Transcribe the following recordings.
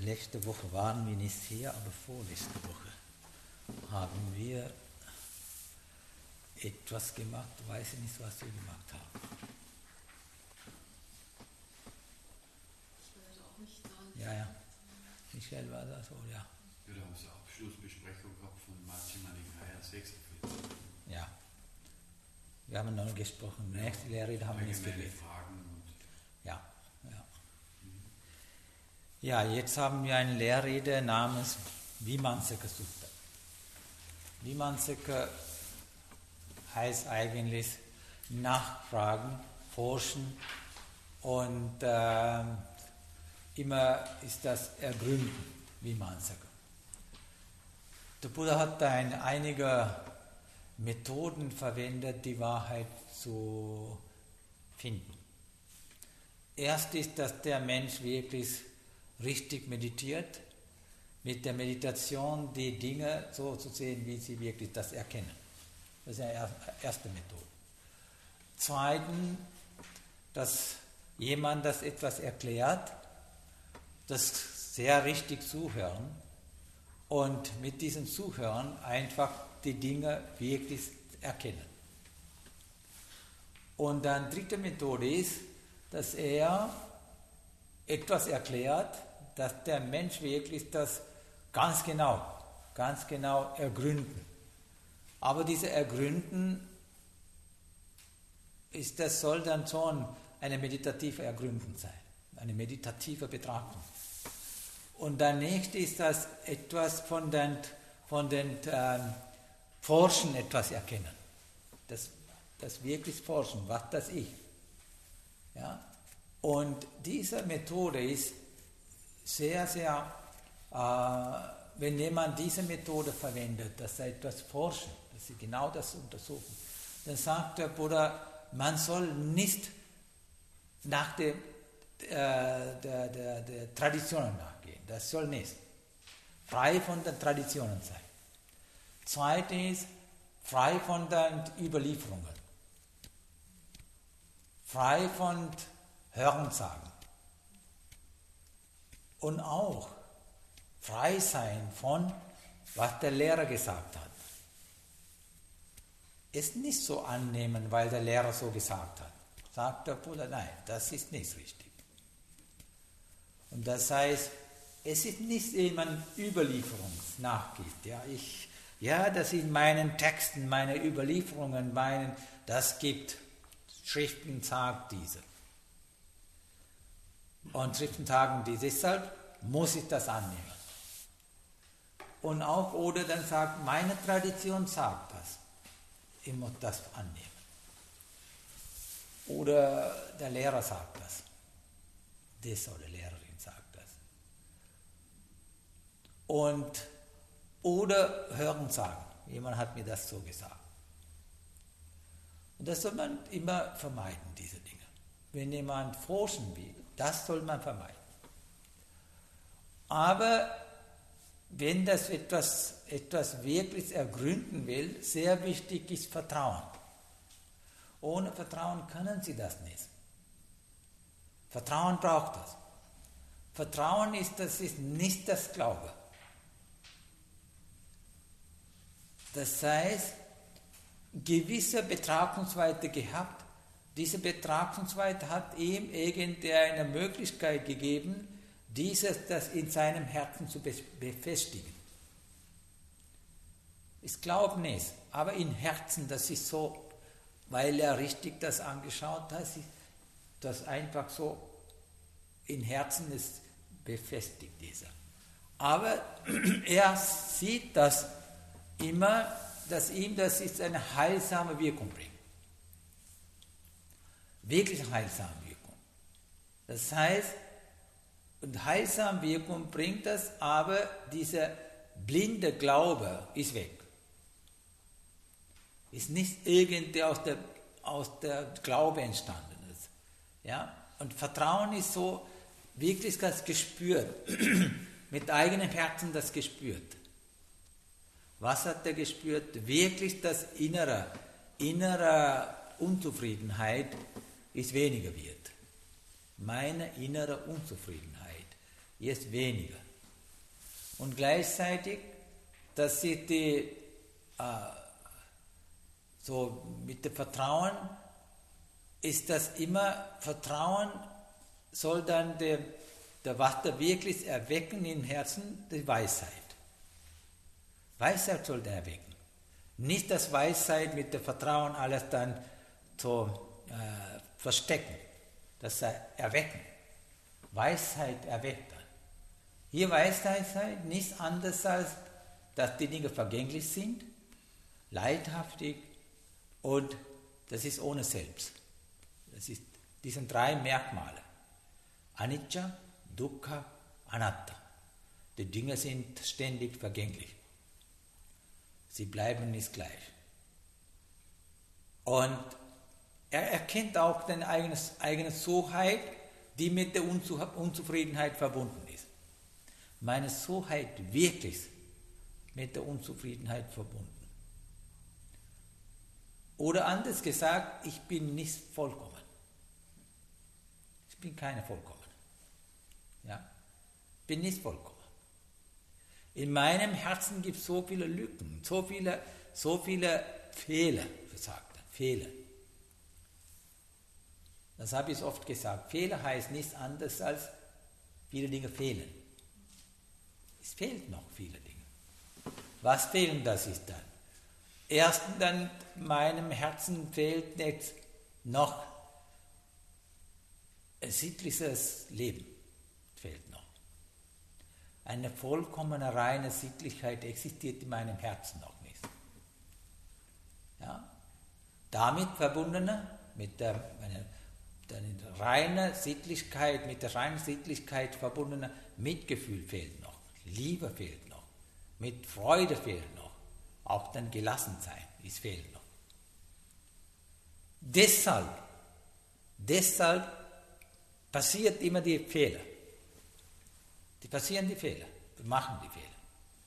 letzte Woche waren wir nicht hier, aber vorletzte Woche haben wir etwas gemacht, weiß ich nicht, was wir gemacht haben. Ich weiß auch nicht dran. Ja. Michael war das, oder? Ja. Ja, da haben wir eine Abschlussbesprechung gehabt von Martin Manningheier 46. Ja. Wir haben noch gesprochen, nächste Lehrrede haben wir nicht Allgemeine gelesen. Fragen und Ja. Ja, jetzt haben wir eine Lehrrede namens Vimansaka Sutta. Vimansaka heißt eigentlich nachfragen, forschen und immer ist das Ergründen, Vimansaka. Der Buddha hat da einige Methoden verwendet, die Wahrheit zu finden. Erst ist, dass der Mensch wirklich richtig meditiert, mit der Meditation die Dinge so zu sehen, wie sie wirklich das erkennen. Das ist eine erste Methode. Zweitens, dass jemand das etwas erklärt, das sehr richtig zuhören und mit diesem Zuhören einfach die Dinge wirklich erkennen. Und dann dritte Methode ist, dass er etwas erklärt, dass der Mensch wirklich das ganz genau ergründen. Aber diese Ergründen soll dann schon eine meditative Ergründen sein, eine meditative Betrachtung. Und danach ist das etwas von den Forschen etwas erkennen. Das wirklich Forschen, was das ist. Ja? Und diese Methode ist sehr, wenn jemand diese Methode verwendet, dass er etwas forschen, dass sie genau das untersuchen, dann sagt der Buddha, man soll nicht nach der Traditionen nachgehen. Das soll nicht. Frei von den Traditionen sein. Zweitens, frei von den Überlieferungen. Frei von Hörensagen. Und auch frei sein von, was der Lehrer gesagt hat. Es nicht so annehmen, weil der Lehrer so gesagt hat. Sagt der Buddha, nein, das ist nicht richtig. Und das heißt, es ist nicht jemand Überlieferung nachgibt. Das in meinen Texten, meine Überlieferungen, das gibt. Schriften sagt diese. Und Schriften sagen dies. Deshalb muss ich das annehmen. Und auch, oder dann sagt, meine Tradition sagt das. Ich muss das annehmen. Oder der Lehrer sagt das. Oder Lehrerin sagt das. Oder hören sagen. Jemand hat mir das so gesagt. Und das soll man immer vermeiden, diese Dinge. Wenn jemand forschen will, das soll man vermeiden. Aber wenn das etwas wirklich ergründen will, sehr wichtig ist Vertrauen. Ohne Vertrauen können Sie das nicht. Vertrauen braucht das. Vertrauen ist nicht das Glaube. Das heißt, gewisse Betrachtungsweise gehabt, diese Betrachtungsweise hat ihm irgendeine Möglichkeit gegeben, das in seinem Herzen zu befestigen. Ich glaube nicht, aber im Herzen, das ist so, weil er richtig das angeschaut hat, das einfach so im Herzen ist befestigt, dieser. Aber er sieht das immer, dass ihm das ist eine heilsame Wirkung bringt. Wirklich heilsame Wirkung. Das heißt, und heilsame Wirkung bringt das, aber dieser blinde Glaube ist weg. Ist nicht irgendwie aus der Glaube entstanden ist. Ja? Und Vertrauen ist so wirklich das gespürt, mit eigenem Herzen das gespürt. Was hat er gespürt? Wirklich das innere Unzufriedenheit ist weniger wird. Meine innere Unzufriedenheit ist weniger. Und gleichzeitig, dass sie so mit dem Vertrauen ist das immer, Vertrauen soll dann was da wirklich erwecken im Herzen, die Weisheit. Weisheit soll der erwecken. Nicht das Weisheit mit dem Vertrauen alles dann so verstecken, das erwecken. Weisheit erweckt dann. Hier Weisheit nichts anderes als, dass die Dinge vergänglich sind, leidhaftig und das ist ohne Selbst. Die sind 3 Merkmale. Anicca, Dukkha, Anatta. Die Dinge sind ständig vergänglich. Sie bleiben nicht gleich. Und er erkennt auch seine eigene Soheit, die mit der Unzufriedenheit verbunden ist. Meine Soheit wirklich mit der Unzufriedenheit verbunden. Oder anders gesagt, ich bin nicht vollkommen. Ich bin keine vollkommen. Ja? Bin nicht vollkommen. In meinem Herzen gibt es so viele Lücken, so viele Fehler, gesagt, Fehler. Das habe ich oft gesagt. Fehler heißt nichts anderes als viele Dinge fehlen. Es fehlt noch viele Dinge. Was fehlen das ist dann? Erstens dann meinem Herzen fehlt jetzt noch ein sittliches Leben. Fehlt noch. Eine vollkommene, reine Sittlichkeit existiert in meinem Herzen noch nicht. Ja? Damit verbundene, mit der reinen Sittlichkeit, mit der reinen Sittlichkeit verbundene Mitgefühl fehlt noch, Liebe fehlt noch, mit Freude fehlt noch, auch dann Gelassensein, es fehlt noch. Deshalb passiert immer die Fehler. Die Fehler, wir machen die Fehler.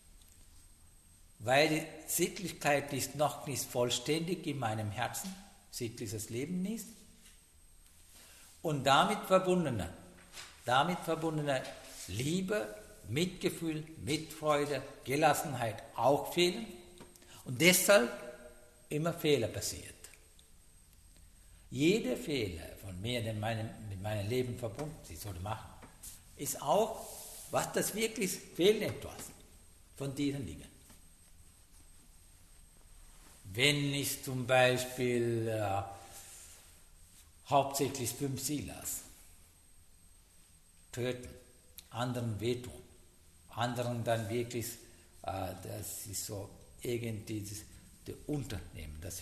Weil die Sittlichkeit ist noch nicht vollständig in meinem Herzen, sittliches Leben nicht. Und damit verbundene Liebe, Mitgefühl, Mitfreude, Gelassenheit auch fehlen. Und deshalb immer Fehler passiert. Jeder Fehler von mir, der mit meinem Leben verbunden ist oder machen, ist auch, was das wirklich fehlt etwas von diesen Dingen. Wenn ich zum Beispiel hauptsächlich 5 Silas töten, anderen wehtun, anderen dann wirklich, das ist so irgendwie das Unternehmen, das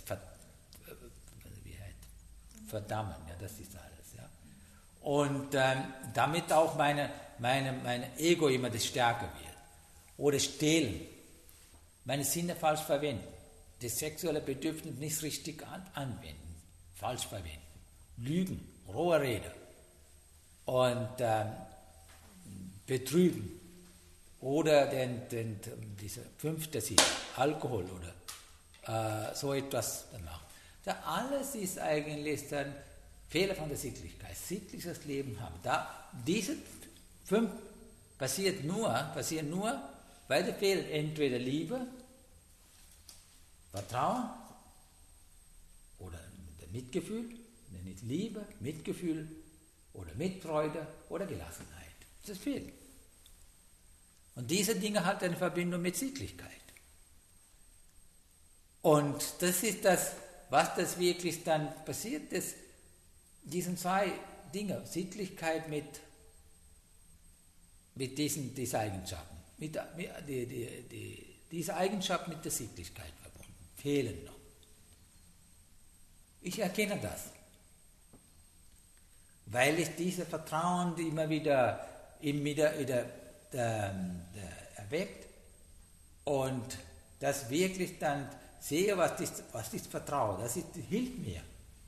verdammen, ja, das ist alles. Ja. Und damit auch meine Ego immer das stärker wird. Oder stehlen, meine Sinne falsch verwenden, das sexuelle Bedürfnis nicht richtig anwenden, falsch verwenden, lügen, rohe Rede und betrügen oder diese 5. Sinn, Alkohol oder so etwas machen. Das alles ist eigentlich dann Fehler von der Sittlichkeit, sittliches Leben haben. Diese 5 passieren nur, weil der fehlt entweder Liebe, Vertrauen oder Mitgefühl, nicht Liebe, Mitgefühl oder Mitfreude oder Gelassenheit. Das fehlt. Und diese Dinge hat eine Verbindung mit Sittlichkeit. Und das ist das, was das wirklich dann passiert ist, diesen 2 Dinge, Sittlichkeit mit diesen Eigenschaften, diese Eigenschaft mit der Sittlichkeit verbunden, fehlen noch. Ich erkenne das, weil ich dieses Vertrauen immer wieder erweckt und das wirklich dann sehe, was ist Vertrauen, hilft mir.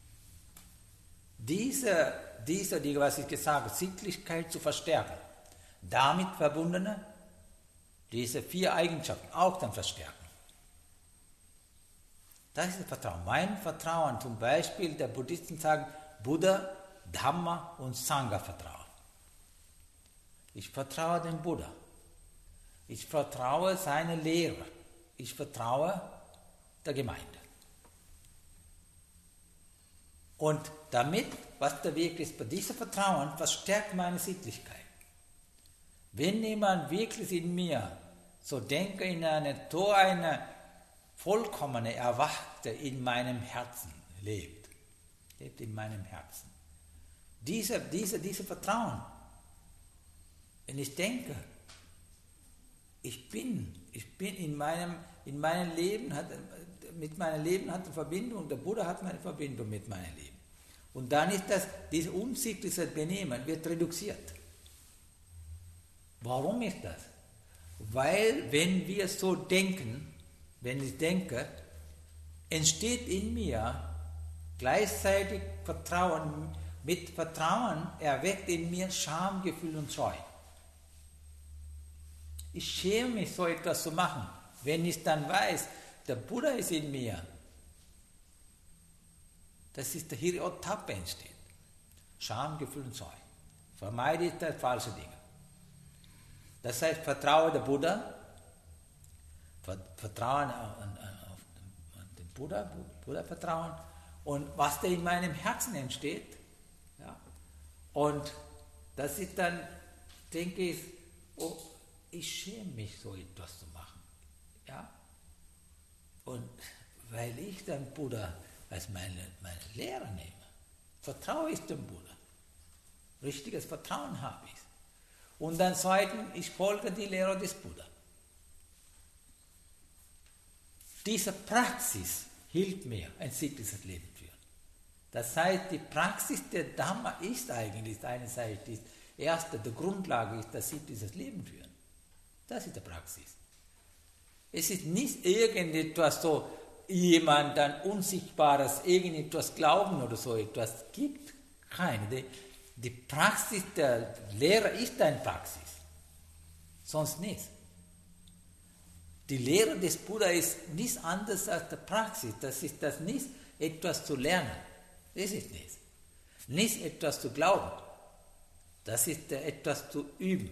Diese, was ich gesagt habe, Sittlichkeit zu verstärken, damit verbundene, diese 4 Eigenschaften auch dann verstärken. Das ist Vertrauen. Mein Vertrauen, zum Beispiel, der Buddhisten sagen, Buddha, Dhamma und Sangha vertrauen. Ich vertraue dem Buddha, Ich vertraue seiner Lehre. Ich vertraue der Gemeinde. Und damit, was der Weg ist, bei diesem Vertrauen verstärkt meine Sittlichkeit. Wenn jemand wirklich in mir so denke, in eine vollkommene Erwachte in meinem Herzen lebt in meinem Herzen. Diese Vertrauen, wenn ich denke, ich bin in meinem Leben, mit meinem Leben hat eine Verbindung, der Buddha hat eine Verbindung mit meinem Leben. Und dann ist dieses unsittliche Benehmen wird reduziert. Warum ist das? Weil, wenn wir so denken, wenn ich denke, entsteht in mir gleichzeitig Vertrauen. Mit Vertrauen erweckt in mir Schamgefühl und Scheu. Ich schäme mich, so etwas zu machen. Wenn ich dann weiß, der Buddha ist in mir, das ist der Hiri-Ottappa entsteht. Schamgefühl und Scheu. Vermeide ich das falsche Dinge. Das heißt, vertraue der Buddha, Vertrauen auf den Buddha vertrauen und was da in meinem Herzen entsteht. Ja, und das ist dann, denke ich, oh, ich schäme mich, so etwas zu machen. Ja? Und weil ich den Buddha als meine Lehrer nehme, vertraue ich dem Buddha. Richtiges Vertrauen habe ich. Und dann zweitens, ich folge die Lehre des Buddha. Diese Praxis hilft mir, ein sittliches Leben zu führen. Das heißt, die Praxis der Dhamma ist eigentlich einerseits die erste, die Grundlage ist das sittliches Leben führen. Das ist die Praxis. Es ist nicht irgendetwas so, jemand dann Unsichtbares, irgendetwas glauben oder so etwas. Es gibt keine. Die Praxis der Lehre ist eine Praxis. Sonst nicht. Die Lehre des Buddha ist nichts anderes als die Praxis. Das ist das nicht etwas zu lernen. Das ist nicht. Nicht etwas zu glauben. Das ist etwas zu üben.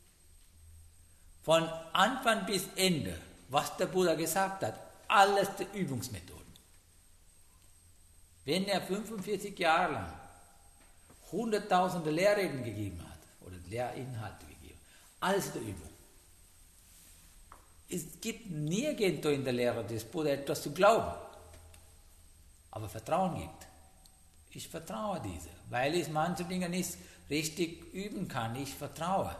Von Anfang bis Ende, was der Buddha gesagt hat, alles die Übungsmethoden. Wenn er 45 Jahre lang Hunderttausende Lehrreden gegeben hat oder Lehrinhalte gegeben, alles die Übung. Es gibt nirgendwo in der Lehre des Buddha etwas zu glauben, aber Vertrauen gibt. Ich vertraue diese, weil ich manche Dinge nicht richtig üben kann. Ich vertraue.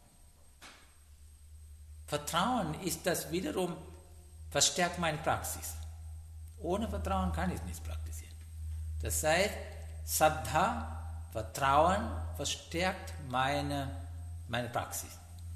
Vertrauen ist das wiederum, verstärkt meine Praxis. Ohne Vertrauen kann ich nicht praktizieren. Das heißt, Saddha, Vertrauen, verstärkt meine Praxis.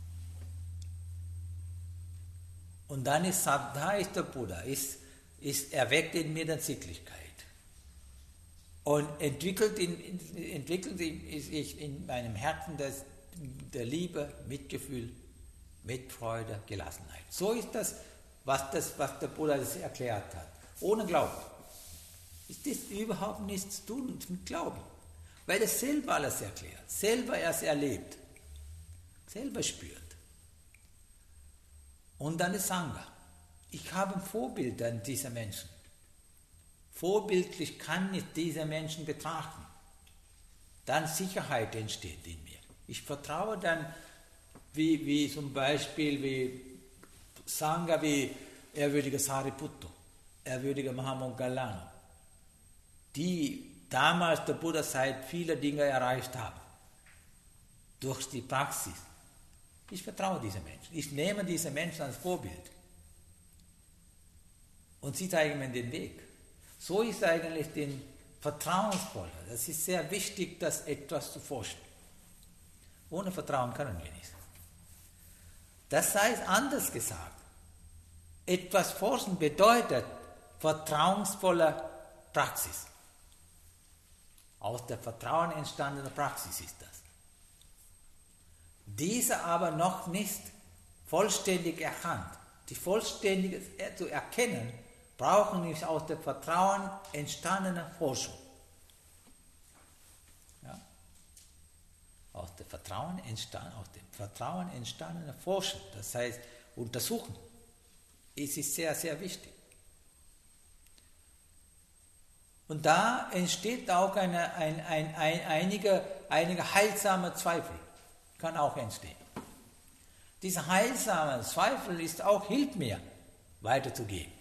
Und dann ist Saddha, ist der Buddha, erweckt in mir die Sittlichkeit. Und entwickelt sich in meinem Herzen der Liebe, Mitgefühl, Mitfreude, Gelassenheit. So ist das, was der Buddha erklärt hat. Ohne Glauben. Ist das überhaupt nichts zu tun mit Glauben. Weil er selber alles erklärt, selber erst erlebt, selber spürt. Und dann ist Sangha. Ich habe ein Vorbild an diese Menschen. Vorbildlich kann ich diese Menschen betrachten. Dann Sicherheit entsteht in mir. Ich vertraue dann, wie zum Beispiel, wie Sangha, wie ehrwürdiger Sariputta, ehrwürdiger Mahamoggallana, die damals der Buddha-Zeit viele Dinge erreicht haben. Durch die Praxis. Ich vertraue diesen Menschen. Ich nehme diese Menschen als Vorbild. Und sie zeigen mir den Weg. So ist eigentlich den Vertrauensvoller. Das ist sehr wichtig, das etwas zu forschen. Ohne Vertrauen können wir nicht. Das heißt, anders gesagt, etwas forschen bedeutet vertrauensvolle Praxis. Aus der Vertrauen entstandene Praxis ist das. Diese aber noch nicht vollständig erkannt. Die vollständig zu erkennen, brauchen wir aus dem Vertrauen entstandene Forschung. Ja? aus dem Vertrauen entstandene Forschen, das heißt untersuchen. Es ist sehr, sehr wichtig. Und da entsteht auch einige heilsame Zweifel, kann auch entstehen. Dieser heilsame Zweifel ist auch, hilft mir, weiterzugehen.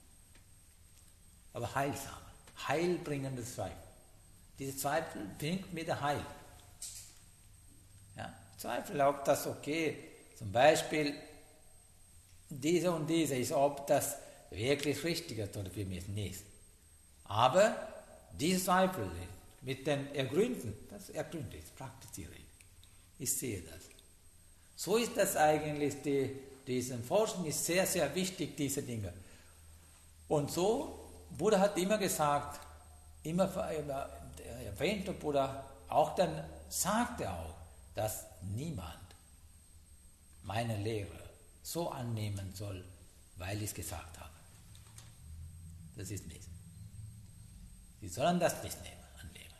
Aber heilbringende Zweifel. Diese Zweifel bringt mir der Heil. Ja, Zweifel, ob das okay, zum Beispiel, diese und diese ist, ob das wirklich richtig ist oder für mich nicht. Aber diese Zweifel mit dem Ergründen, das ergründe ich, praktiziere ich. Ich sehe das. So ist das eigentlich, diesen Forschen ist sehr, sehr wichtig, diese Dinge. Und so, Buddha hat immer gesagt, immer erwähnte Buddha, auch dann sagt er auch, dass niemand meine Lehre so annehmen soll, weil ich es gesagt habe. Das ist nicht. Sie sollen das nicht annehmen.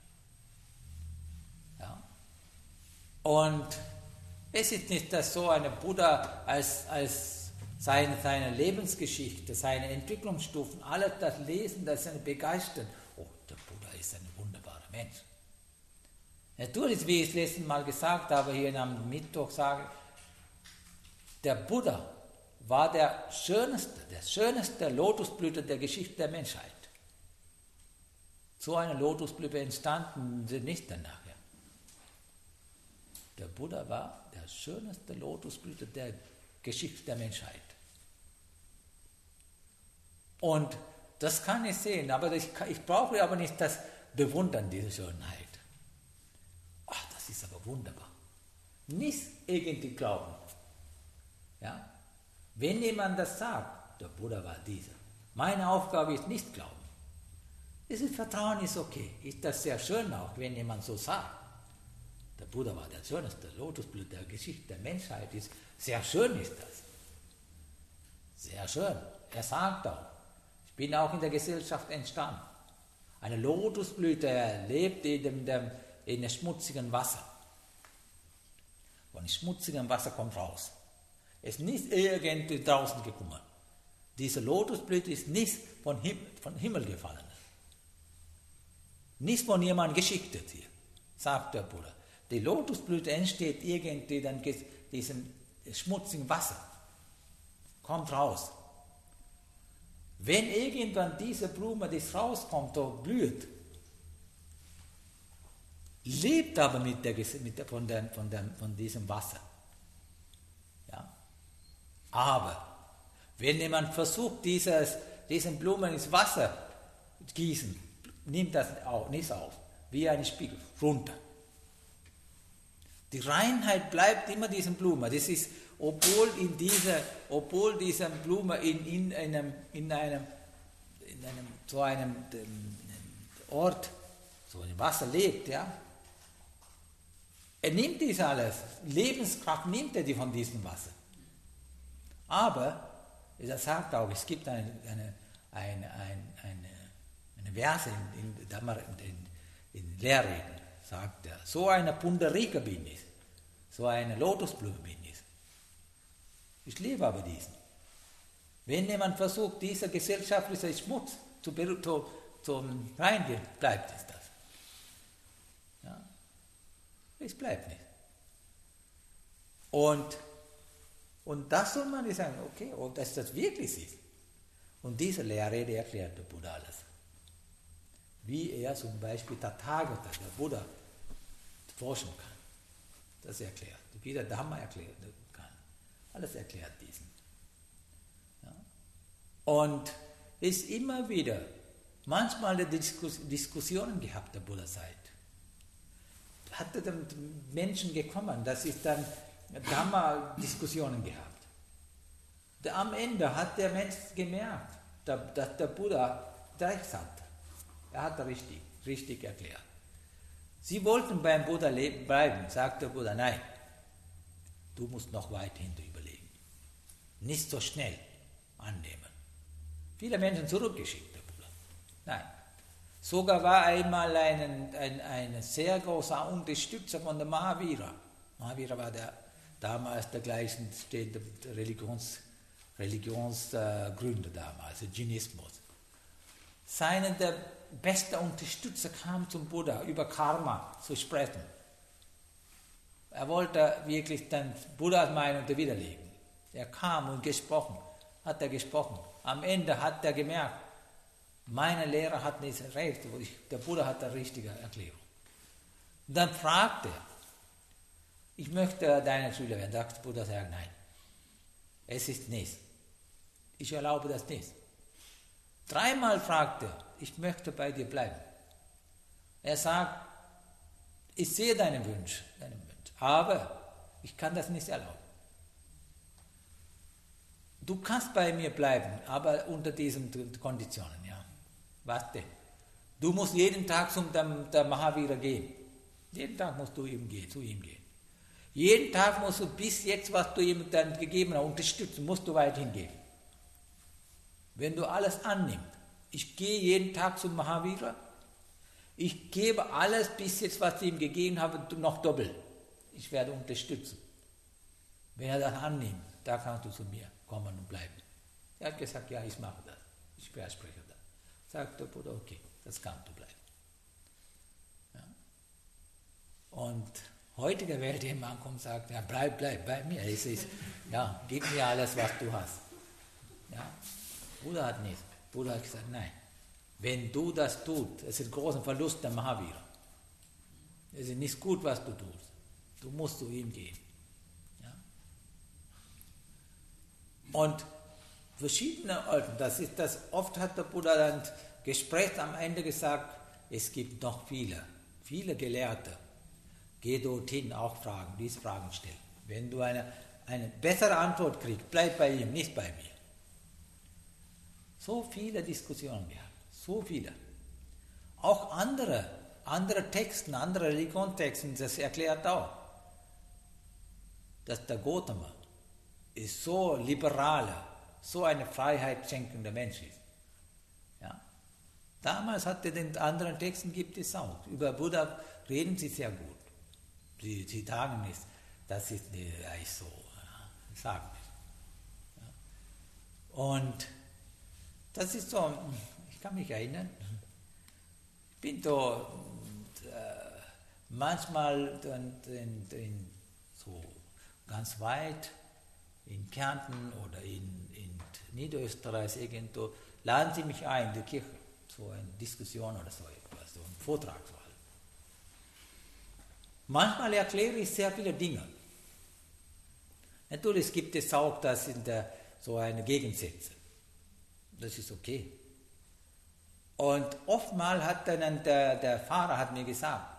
Ja? Und es ist nicht, dass so ein Buddha als seine Lebensgeschichte, seine Entwicklungsstufen, alles das Lesen, das ist eine Begeisterung. Oh, der Buddha ist ein wunderbarer Mensch. Natürlich, wie ich es letzten Mal gesagt habe, hier am Mittwoch sage, der Buddha war der schönste Lotusblüte der Geschichte der Menschheit. So eine Lotusblüte entstanden sie nicht danach. Ja. Der Buddha war der schönste Lotusblüte der Geschichte der Menschheit. Und das kann ich sehen, aber ich brauche aber nicht das Bewundern dieser Schönheit. Ach, das ist aber wunderbar. Nicht irgendwie glauben. Ja? Wenn jemand das sagt, der Buddha war dieser. Meine Aufgabe ist nicht glauben. Dieses Vertrauen ist okay. Ist das sehr schön auch, wenn jemand so sagt. Der Buddha war der schönste Lotusblüte der Geschichte der Menschheit. Sehr schön ist das. Sehr schön. Er sagt auch, ich bin auch in der Gesellschaft entstanden. Eine Lotusblüte lebt in dem schmutzigen Wasser. Von schmutzigem Wasser kommt raus. Es ist nicht irgendwie draußen gekommen. Diese Lotusblüte ist nicht von Himmel gefallen. Nicht von jemandem geschickt hier, sagt der Buddha. Die Lotusblüte entsteht irgendwie dann diesem schmutzigen Wasser. Kommt raus. Wenn irgendwann diese Blume, die rauskommt, blüht, lebt aber von diesem Wasser. Ja? Aber wenn jemand versucht, diesen Blumen ins Wasser zu gießen, nimmt das auch nicht auf, wie ein Spiegel, runter. Die Reinheit bleibt immer diesen Blume. Das ist, obwohl diese Blume in einem so einem Ort, so im Wasser lebt, ja. Er nimmt dies alles, Lebenskraft nimmt er die von diesem Wasser. Aber, er sagt auch, es gibt eine Verse in Lehrreden, sagt er, so eine Pundarika bin ich, so eine Lotusblume bin ich. Ich lebe aber diesen. Wenn jemand versucht, dieser gesellschaftliche Schmutz zu reinigen, bleibt es das. Ja? Es bleibt nicht. Und das soll man sagen, okay, ob das wirklich ist. Und diese Lehrrede erklärt der Buddha alles. Wie er zum Beispiel Tathagata, der Buddha, forschen kann. Das erklärt. Wie der Dhamma erklären kann. Alles erklärt diesen. Ja? Und ist immer wieder, manchmal Diskussionen gehabt der Buddha-Zeit. Hat er dann Menschen gekommen, das ist dann Dhamma-Diskussionen gehabt. Am Ende hat der Mensch gemerkt, dass der Buddha recht hat. Er hat richtig erklärt. Sie wollten beim Buddha bleiben, sagt der Buddha, nein, du musst noch weiterhin überlegen. Nicht so schnell annehmen. Viele Menschen zurückgeschickt, der Buddha. Nein, Sogar war einmal ein sehr großer Unterstützer von der Mahavira. Mahavira war damals der gleichstehende Religionsgründer damals, der Jainismus. Der beste Unterstützer kam zum Buddha, über Karma zu sprechen. Er wollte wirklich dann Buddhas Meinung widerlegen. Er kam und hat gesprochen. Am Ende hat er gemerkt, meine Lehrer hat nicht recht, der Buddha hat eine richtige Erklärung. Und dann fragte er, ich möchte deine Schüler werden. Der Buddha sagt, nein, es ist nicht. Ich erlaube das nicht. 3-mal fragte er, ich möchte bei dir bleiben. Er sagt, ich sehe deinen Wunsch, aber ich kann das nicht erlauben. Du kannst bei mir bleiben, aber unter diesen Konditionen. Ja. Was denn? Du musst jeden Tag zum der Mahavira gehen. Jeden Tag musst du zu ihm gehen. Jeden Tag musst du bis jetzt, was du ihm dann gegeben hast, unterstützen, musst du weiterhin geben. Wenn du alles annimmst, ich gehe jeden Tag zum Mahavira, ich gebe alles bis jetzt, was ich ihm gegeben habe, noch doppelt. Ich werde unterstützen. Wenn er das annimmt, da kannst du zu mir kommen und bleiben. Er hat gesagt, ja, ich mache das. Ich verspreche das. Sagt der Buddha, okay, das kannst du bleiben. Ja. Und heutige Welt, der Mann kommt und sagt, ja, bleib bei mir. Es ist, ja, gib mir alles, was du hast. Ja. Buddha hat nicht. Buddha hat gesagt, nein. Wenn du das tust, es ist ein großer Verlust der Mahavira. Es ist nicht gut, was du tust. Du musst zu ihm gehen. Ja. Und verschiedene Orte, oft hat der Buddha dann Gespräch am Ende gesagt, es gibt noch viele Gelehrte. Geh dorthin, auch fragen, diese Fragen stellen. Wenn du eine bessere Antwort kriegst, bleib bei ihm, nicht bei mir. So viele Diskussionen gehabt, so viele. Auch andere Texten, andere Religionstexten, das erklärt auch, dass der Gautama ist so liberaler, so eine Freiheit schenkender Mensch ist. Ja. Damals hatte den anderen Texten gibt es auch. Über Buddha reden sie sehr gut. Sie sagen nicht, das ist nicht so, ja, sagen nicht. Ja. Und das ist so, ich kann mich erinnern, ich bin da manchmal so ganz weit in Kärnten oder in Niederösterreich irgendwo, laden sie mich ein in die Kirche, so eine Diskussion oder so etwas, so ein Vortragswahl. Manchmal erkläre ich sehr viele Dinge. Natürlich gibt es auch das so eine Gegensätze. Das ist okay. Und oftmals hat dann der Pfarrer hat mir gesagt,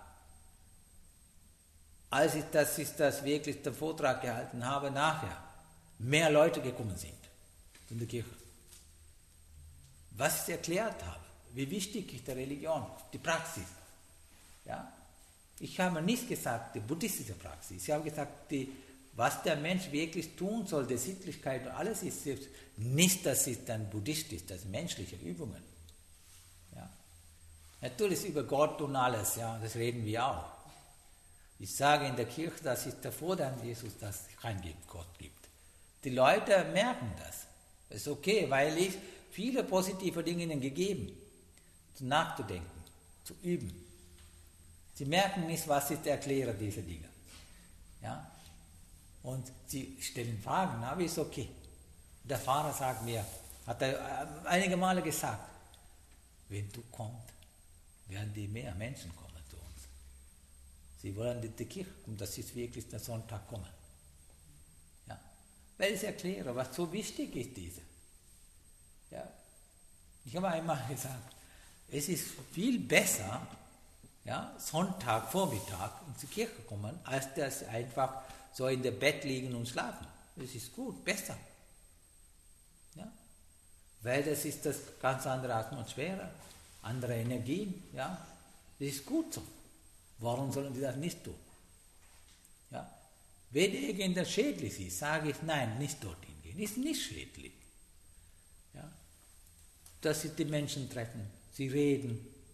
als ich das wirklich den Vortrag gehalten habe, nachher mehr Leute gekommen sind in die Kirche. Was ich erklärt habe, wie wichtig ist die Religion, die Praxis. Ja? Ich habe nicht gesagt, die buddhistische Praxis. Ich habe gesagt, was der Mensch wirklich tun soll, die Sittlichkeit und alles ist nicht, das ist dann buddhistisch, das sind menschliche Übungen. Ja. Natürlich über Gott und alles, ja, das reden wir auch. Ich sage in der Kirche, das ist davor dann Jesus, dass es keinen Gott gibt. Die Leute merken das. Das ist okay, weil ich viele positive Dinge ihnen gegeben, nachzudenken, zu üben. Sie merken nicht, was ist der Erklärer dieser Dinge. Ja? Und sie stellen Fragen, aber ist okay. Der Pfarrer sagt mir, hat er einige Male gesagt, wenn du kommst, werden die mehr Menschen kommen zu uns. Sie wollen in die Kirche kommen, das ist wirklich der Sonntag kommen. Ja? Weil ich erkläre, was so wichtig ist diese. Ja? Ich habe einmal gesagt, es ist viel besser, ja, Sonntag, Vormittag in die Kirche kommen, als das einfach so in dem Bett liegen und schlafen. Das ist gut, besser. Ja? Weil das ist das ganz andere Atmosphäre, andere Energien. Ja? Das ist gut so. Warum sollen die das nicht tun? Ja? Wenn irgendwas schädlich ist, sage ich, nein, nicht dorthin gehen. Ist nicht schädlich. Ja? Dass sie die Menschen treffen, sie reden,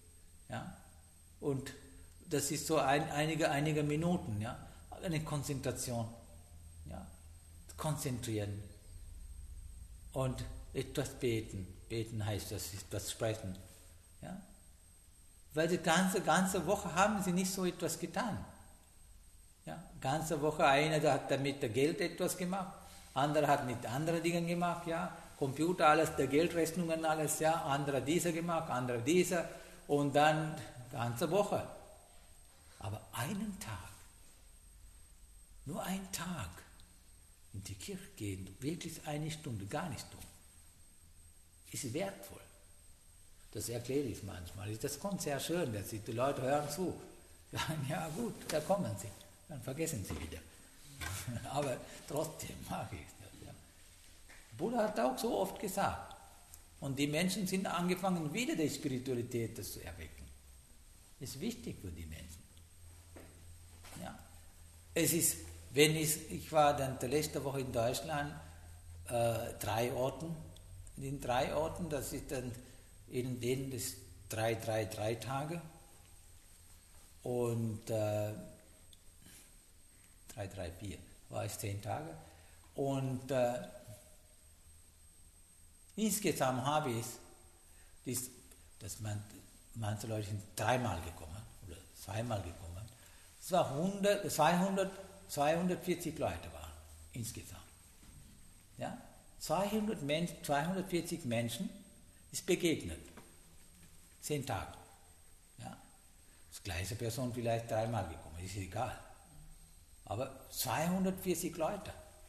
Ja? Und das ist so einige Minuten, ja? Eine Konzentration, ja? Konzentrieren und etwas beten. Beten heißt, das ist das Sprechen. Ja? Weil die ganze Woche haben sie nicht so etwas getan. Ja? Ganze Woche, einer hat mit der Geld etwas gemacht, anderer hat mit anderen Dingen gemacht, ja? Computer, alles, der Geldrechnungen, alles, ja? Anderer dieser gemacht, anderer dieser und dann ganze Woche. Aber einen Tag, nur einen Tag in die Kirche gehen, wirklich eine Stunde, gar nicht tun, ist wertvoll. Das erkläre ich manchmal. Das kommt sehr schön, dass die Leute hören zu. Sagen, ja gut, da kommen sie. Dann vergessen sie wieder. Aber trotzdem mag ich das. Ja. Buddha hat auch so oft gesagt. Und die Menschen sind angefangen, wieder die Spiritualität zu erwecken. Das ist wichtig für die Menschen. Ja. Es ist, ich war dann die letzte Woche in Deutschland, 3 Orten. In 3 Orten, das ist dann in denen das 3 Tage. Und 3, 4 war es 10 Tage. Und insgesamt habe ich dass manche Leute sind 3-mal gekommen oder 2-mal gekommen. Es war 240 Leute waren insgesamt. Ja? 240 Menschen ist begegnet. 10 Tage. Ja? Das gleiche Person vielleicht 3-mal gekommen, ist egal. Aber 240 Leute.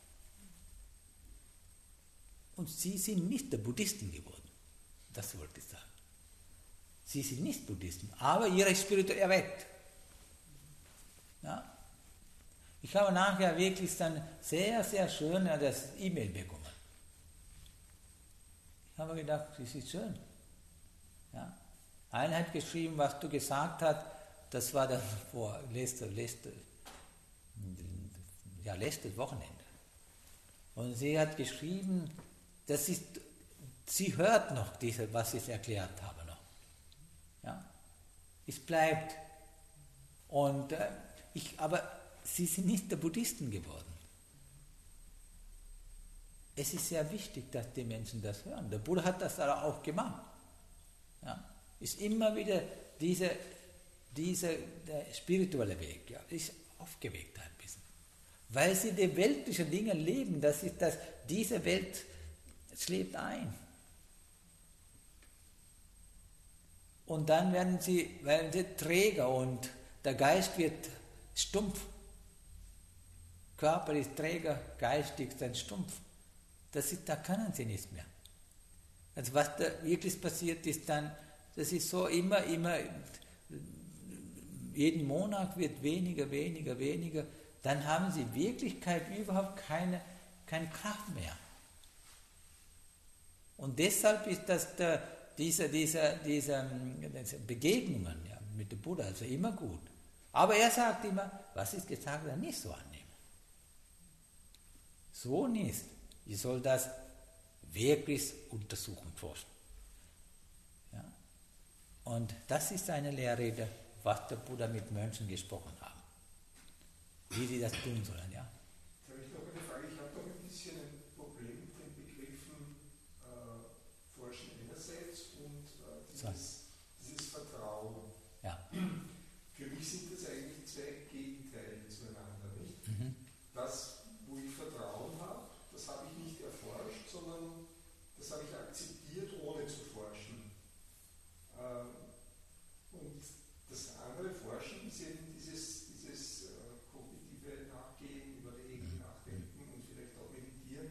Und sie sind nicht der Buddhisten geworden. Das wollte ich sagen. Sie sind nicht Buddhisten, aber ihre Spiritualität erweckt. Ja? Ich habe nachher wirklich dann sehr, sehr schön das E-Mail bekommen. Ich habe gedacht, das ist schön. Ja? Einer hat geschrieben, was du gesagt hast, das war dann letztes Wochenende. Und sie hat geschrieben, sie hört noch was ich erklärt habe noch. Ja? Es bleibt. Und aber sie sind nicht der Buddhisten geworden. Es ist sehr wichtig, dass die Menschen das hören. Der Buddha hat das auch gemacht. Ja? Ist immer wieder dieser der spirituelle Weg, ja, ist aufgeweckt ein bisschen. Weil sie die weltlichen Dinge leben, diese Welt schläft ein. Und dann werden sie träger und der Geist wird stumpf. Körper ist träger, geistig dann stumpf. Da können sie nicht mehr. Also was da wirklich passiert ist dann, das ist so immer, jeden Monat wird weniger, dann haben sie in Wirklichkeit überhaupt keine Kraft mehr. Und deshalb ist das diese Begegnungen ja, mit dem Buddha also immer gut. Aber er sagt immer, was ist gesagt, dann nicht so annehmen. So nicht. Ich soll das wirklich untersuchen, forschen. Ja? Und das ist eine Lehrrede, was der Buddha mit Mönchen gesprochen haben. Wie sie das tun sollen, ja. Da habe ich noch eine Frage. Ich habe doch ein bisschen ein Problem mit den Begriffen Forschen einerseits und dieses Vertrauen. Ja. Für mich sind das eigentlich 2 Gegenteile zueinander, nicht? Mhm. Das, wo ich Vertrauen habe, das habe ich nicht erforscht, sondern das habe ich akzeptiert, ohne zu forschen. Und das andere Forschen ist eben dieses kognitive Nachgehen, Überlegen, Nachdenken und vielleicht auch Meditieren.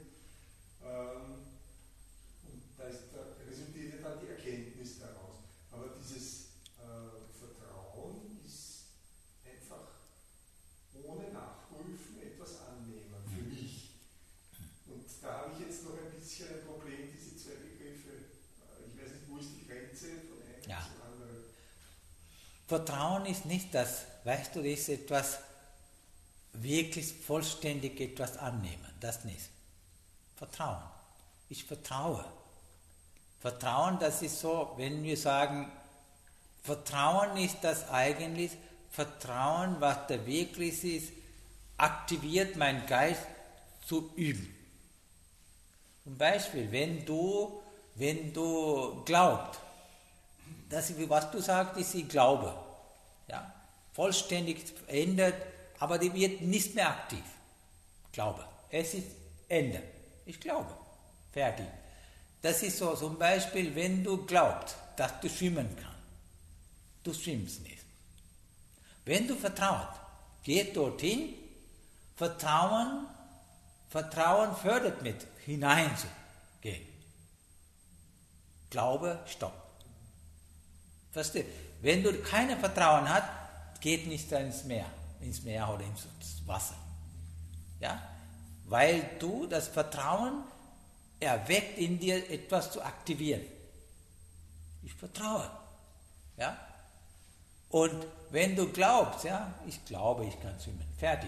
Und da resultiert dann die Erkenntnis daraus. Aber dieses Vertrauen ist einfach ohne Nachprüfen etwas annehmen für mich. Und da habe ich jetzt noch ein bisschen ein Problem, diese 2 Begriffe. Ich weiß nicht, wo ist die Grenze von einem zum anderen. Vertrauen ist nicht das, weißt du, das ist etwas, wirklich vollständig etwas annehmen, das nicht. Vertrauen. Ich vertraue. Vertrauen, das ist so, wenn wir sagen, Vertrauen ist das eigentlich, Vertrauen, was da wirklich ist, aktiviert meinen Geist zu üben. Zum Beispiel, wenn du glaubst, was du sagst, ist ich glaube, ja, vollständig verändert, aber die wird nicht mehr aktiv. Glaube. Es ist Ende. Ich glaube. Fertig. Das ist so, zum Beispiel, wenn du glaubst, dass du schwimmen kannst. Du schwimmst nicht. Wenn du vertraust, geh dorthin, Vertrauen fördert mit hineinzugehen. Glaube, stopp. Verstehst? Wenn du kein Vertrauen hast, geht nicht ins Meer oder ins Wasser. Ja? Weil du das Vertrauen erweckt in dir, etwas zu aktivieren. Ich vertraue. Ja? Und wenn du glaubst, ja, ich glaube, ich kann schwimmen, fertig.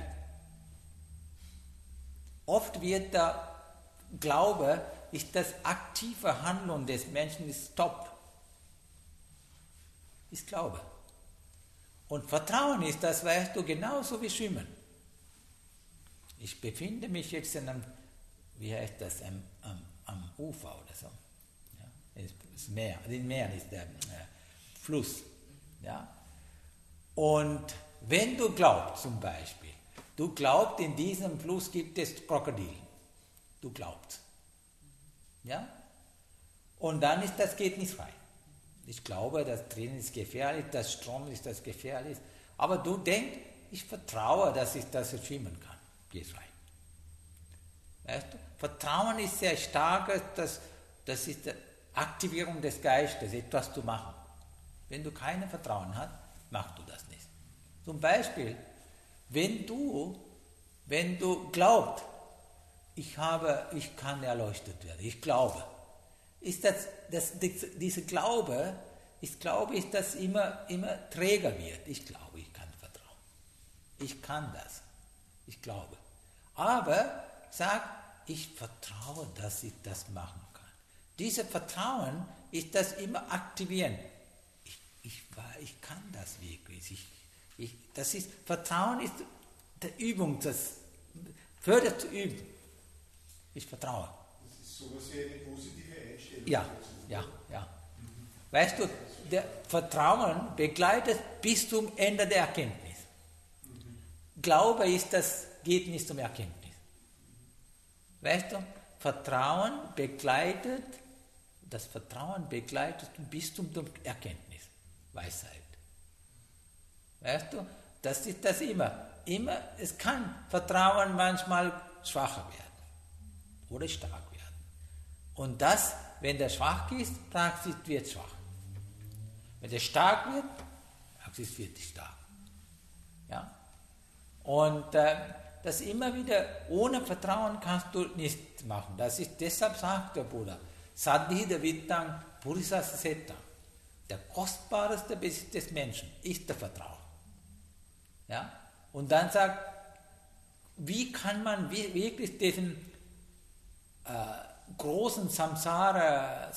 Oft wird der Glaube, ist das aktive Handeln des Menschen, ist Stopp. Ist Glaube. Und Vertrauen ist das, weißt du, genauso wie Schwimmen. Ich befinde mich jetzt in einem, wie heißt das, am Ufer oder so. Ja? Das Meer, das Meer ist der Fluss. Ja? Und wenn du glaubst zum Beispiel, du glaubst, in diesem Fluss gibt es Krokodile. Du glaubst. Ja? Und dann geht nicht rein. Ich glaube, das Trinken ist gefährlich, das Strom ist das gefährlich. Aber du denkst, ich vertraue, dass ich das schwimmen kann. Gehst rein. Weißt du? Vertrauen ist sehr stark, das ist die Aktivierung des Geistes, etwas zu machen. Wenn du kein Vertrauen hast, machst du das nicht. Zum Beispiel, wenn du glaubst, ich kann erleuchtet werden, ich glaube, ist diese Glaube, ist, dass immer träger wird. Ich glaube, ich kann vertrauen. Ich kann das. Ich glaube. Aber sag, ich vertraue, dass ich das machen kann. Dieses Vertrauen ist das immer aktivieren. Ich kann das wirklich. Vertrauen ist die Übung, das fördert zu üben. Ich vertraue. Das ist sowas wie eine positive Einstellung. Ja. Weißt du, der Vertrauen begleitet bis zum Ende der Erkenntnis. Glaube ist, das geht nicht zum Erkenntnis. Weißt du, Vertrauen begleitet bis zum Erkenntnis, Weisheit. Weißt du, das ist das immer. Es kann Vertrauen manchmal schwacher werden oder stark werden. Und das, wenn der schwach ist, Praxis wird schwach. Wenn der stark wird, Praxis wird stark. Ja? Und das immer wieder, ohne Vertrauen kannst du nicht machen. Deshalb sagt der Buddha, Saddhida Vittang Purisas Setang. Der kostbarste Besitz des Menschen ist der Vertrauen. Ja? Und dann sagt, wie kann man wirklich diesen großen Samsara,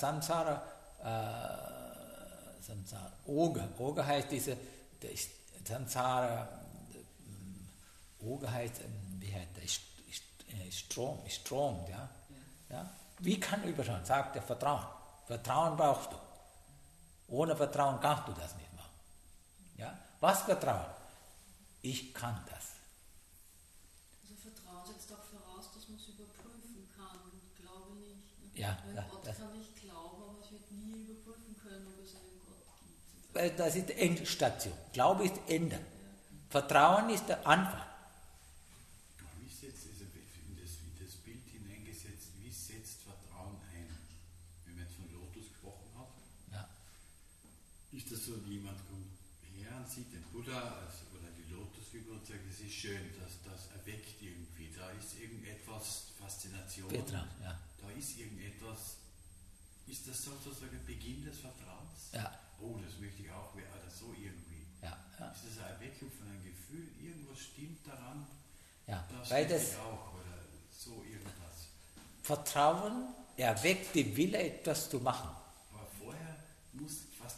Oga heißt Samsara, Oga heißt, wie heißt der, Strom, ja? Ja? Wie kann überschauen? Sagt der Vertrauen. Vertrauen brauchst du. Ohne Vertrauen kannst du das nicht machen. Ja? Was Vertrauen? Ich kann das. Also Vertrauen setzt auch voraus, dass man es überprüfen kann und Glaube nicht. Ne? Ja, Gott kann ich glauben, aber ich werde nie überprüfen können, ob es einen Gott gibt. Weil das ist die Endstation. Glaube ist Ende. Ja. Vertrauen ist der Anfang. Wie setzt in das Bild hineingesetzt, wie setzt Vertrauen ein? Wenn man jetzt von Lotus gesprochen hat, ja. Ist das so, jemand kommt her und sieht den Buddha oder die Lotusfigur und sagt, es ist schön, das erweckt irgendwie, da ist irgendetwas Faszination, Petra, ja. Da ist irgendetwas, ist das sozusagen Beginn des Vertrauens? Ja. Oh, das möchte ich auch, oder so irgendwie. Ja. Ist das eine Erweckung von einem Gefühl, irgendwas stimmt daran, ja. das Weil möchte ich auch, oder so irgendwas. Vertrauen erweckt den Wille, etwas zu machen. Aber vorher muss fast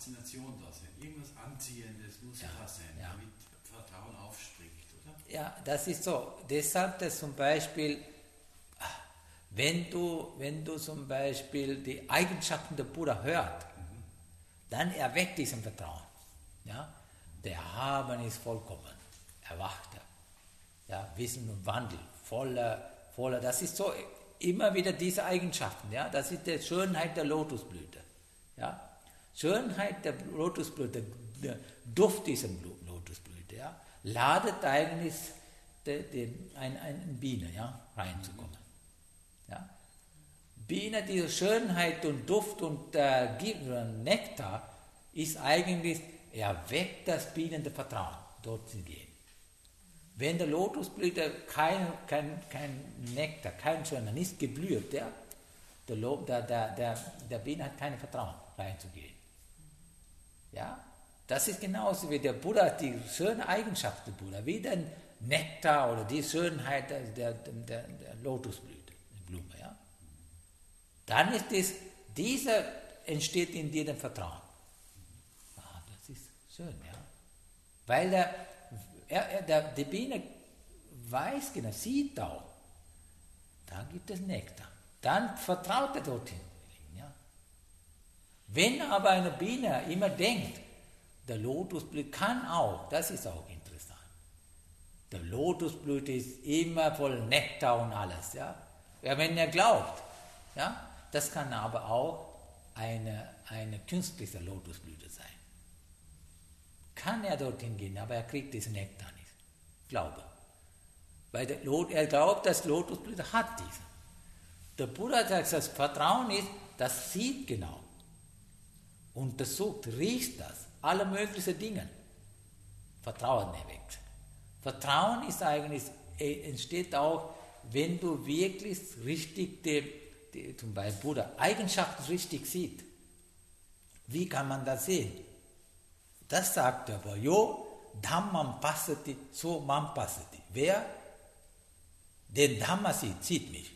Faszination da sein. Irgendwas Anziehendes muss da sein, damit Vertrauen aufspringt, oder? Ja, das ist so. Deshalb, dass zum Beispiel, wenn du zum Beispiel die Eigenschaften der Buddha hört, dann erweckt diesen Vertrauen. Ja? Der Erhaben ist vollkommen, erwachter. Ja? Wissen und Wandel, voller, das ist so immer wieder diese Eigenschaften. Ja? Das ist die Schönheit der Lotusblüte. Ja? Schönheit der Lotusblüte, der Duft dieser Lotusblüte, ja? Ladet eigentlich eine Biene, reinzukommen. Ja? Biene, diese Schönheit und Duft und Nektar ist eigentlich, erweckt das bienende Vertrauen, dort zu gehen. Wenn der Lotusblüte kein Nektar, kein schöner, nicht geblüht, der Biene hat kein Vertrauen, reinzugehen. Ja? Das ist genauso wie der Buddha, die schöne Eigenschaft des Buddha, wie der Nektar oder die Schönheit der Lotusblüte, der Blume. Ja? Dann ist dieser entsteht in dir das Vertrauen. Das ist schön, ja. Weil die Biene weiß genau, sieht auch, da gibt es Nektar. Dann vertraut er dorthin. Ja. Wenn aber eine Biene immer denkt, der Lotusblüte kann auch, das ist auch interessant. Der Lotusblüte ist immer voll Nektar und alles. Ja, wenn er glaubt, ja, das kann aber auch eine künstliche Lotusblüte sein. Kann er dorthin gehen, aber er kriegt diesen Nektar nicht. Glaube. Weil er glaubt, dass Lotusblüte hat diesen. Der Buddha sagt, das Vertrauen ist, das sieht genau. Untersucht, riecht das. Alle möglichen Dinge. Vertrauen erweckt. Vertrauen ist eigentlich, entsteht auch, wenn du wirklich richtig zum Beispiel Buddha Eigenschaften richtig sieht. Wie kann man das sehen? Das sagt er aber, Dhammam passati, so mam passati. Wer den Dhamma sieht mich.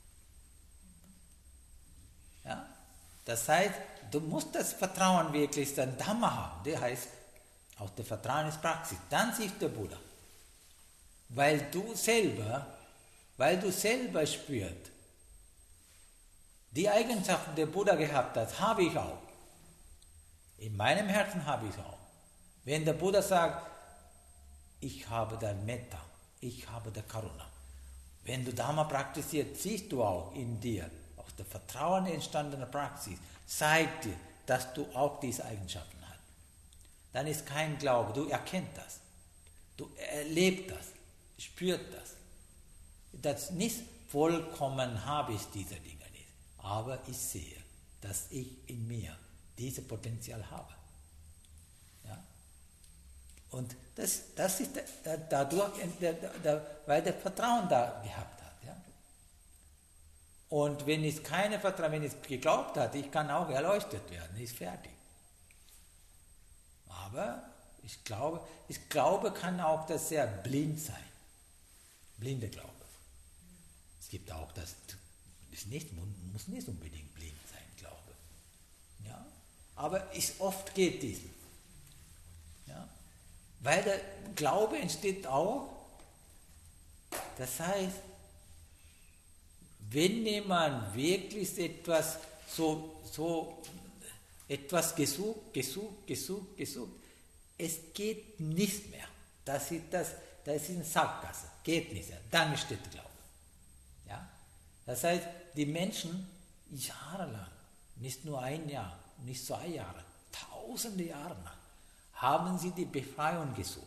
Ja? Das heißt, du musst das Vertrauen wirklich den Dhamma haben. Der heißt, auch der Vertrauen ist Praxis. Dann siehst der Buddha. Weil du selber spürst, die Eigenschaften, die der Buddha gehabt hat, habe ich auch. In meinem Herzen habe ich auch. Wenn der Buddha sagt, ich habe der Metta, ich habe der Karuna. Wenn du Dhamma praktizierst, siehst du auch in dir, aus der Vertrauen entstandene Praxis, zeigt dir, dass du auch diese Eigenschaften hast. Dann ist kein Glaube, du erkennst das. Du erlebst das, spürst das. Das nicht vollkommen habe ich diese Dinge nicht, aber ich sehe, dass ich in mir dieses Potenzial habe. Ja? Und das ist dadurch, weil der Vertrauen da gehabt hat. Ja? Und wenn ich keine Vertrauen, wenn ich geglaubt habe, ich kann auch erleuchtet werden, ist fertig. Aber ich glaube kann auch das sehr blind sein. Blinde Glaube. Es gibt auch das muss nicht unbedingt blind sein, Glaube. Ja? Aber oft geht dies. Ja? Weil der Glaube entsteht auch, das heißt, wenn jemand wirklich etwas etwas gesucht, es geht nicht mehr. Das ist eine Sackgasse, geht nicht mehr. Dann steht der Glaube. Ja? Das heißt, die Menschen jahrelang, nicht nur ein Jahr, nicht 2 Jahre, tausende Jahre lang, haben sie die Befreiung gesucht.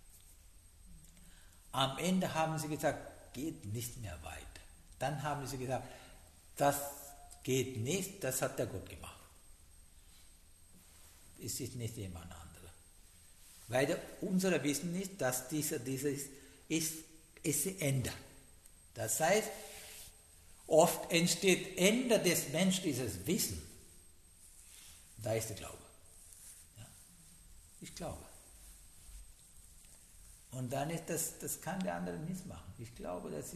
Am Ende haben sie gesagt, geht nicht mehr weiter. Dann haben sie gesagt, das geht nicht, das hat der Gott gemacht. Es ist nicht jemand anderer. Weil unser Wissen ist, dass dieses ändert. Das heißt, oft entsteht Ende des Menschen dieses Wissen. Da ist der Glaube. Ja? Ich glaube. Und dann ist das kann der andere nicht machen. Ich glaube, das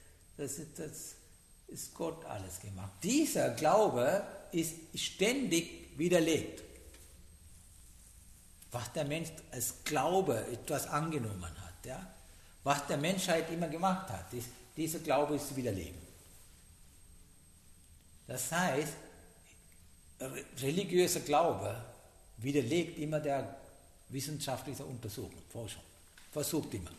ist Gott alles gemacht. Dieser Glaube ist ständig widerlegt. was der Mensch als Glaube etwas angenommen hat, ja? Was der Menschheit immer gemacht hat, dieser Glaube ist zu widerlegen. Das heißt, religiöser Glaube widerlegt immer der wissenschaftlichen Untersuchung, Forschung. Versucht immer.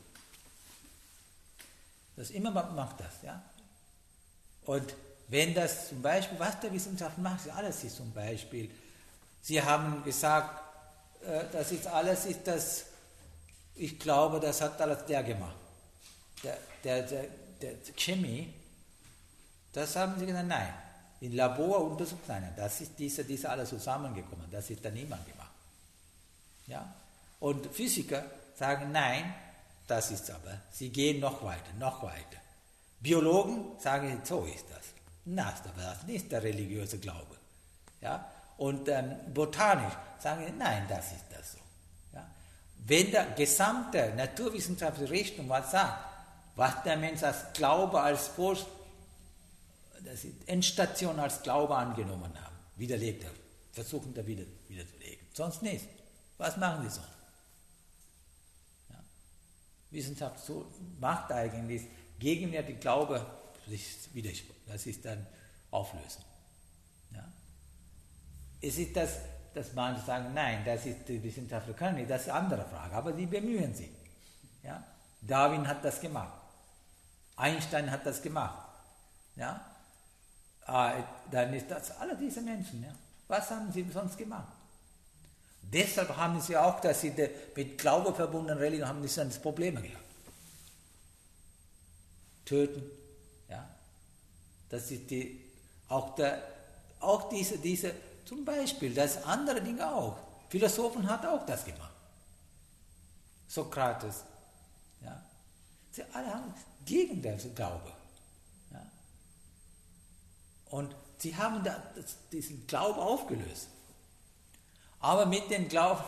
Das immer macht das, ja. Und wenn das zum Beispiel, was der Wissenschaft macht, alles ist zum Beispiel, Sie haben gesagt, das ist alles, ich glaube, das hat alles der gemacht. Der Chemie, das haben Sie gesagt, nein. Im Labor untersucht, nein, das ist dieser alles zusammengekommen, das ist da niemand gemacht. Ja? Und Physiker sagen, nein, das ist aber, sie gehen noch weiter, noch weiter. Biologen sagen, so ist das. Aber das ist nicht der religiöse Glaube. Ja? Und botanisch sagen, nein, das ist das so. Ja? Wenn der gesamte naturwissenschaftliche Richtung was sagt, was der Mensch als Glaube, als das ist Endstation als Glaube angenommen haben, widerlegt er, versuchen da wiederzulegen. Sonst nicht. Was machen die sonst? Ja? Wissenschaft so macht eigentlich gegenwärtig Glaube, das ist dann auflösen. Ja? Es ist das, dass manche sagen, nein, das ist die Wissenschaftler können nicht, das ist eine andere Frage, aber die bemühen sich. Ja? Darwin hat das gemacht. Einstein hat das gemacht. Ja? Dann ist das alle diese Menschen. Ja? Was haben sie sonst gemacht? Deshalb haben sie auch, dass sie mit Glaube verbundenen Religion haben, das Probleme gehabt. Töten, ja. Das ist auch diese, zum Beispiel, das andere Dinge auch. Philosophen hat auch das gemacht. Sokrates, ja. Sie alle haben gegen den Glaube. Ja. Und sie haben diesen Glauben aufgelöst. Aber mit dem Glauben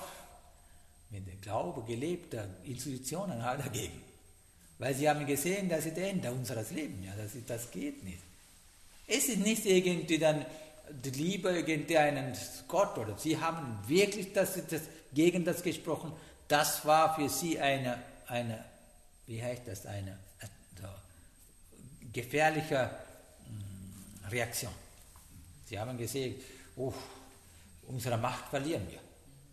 gelebter Institutionen halt dagegen. Weil sie haben gesehen, das ist das Ende unseres Lebens. Ja, das geht nicht. Es ist nicht irgendwie dann die Liebe irgendeinen Gott oder sie haben wirklich gegen das gesprochen. Das war für sie eine gefährliche Reaktion. Sie haben gesehen, unsere Macht verlieren wir.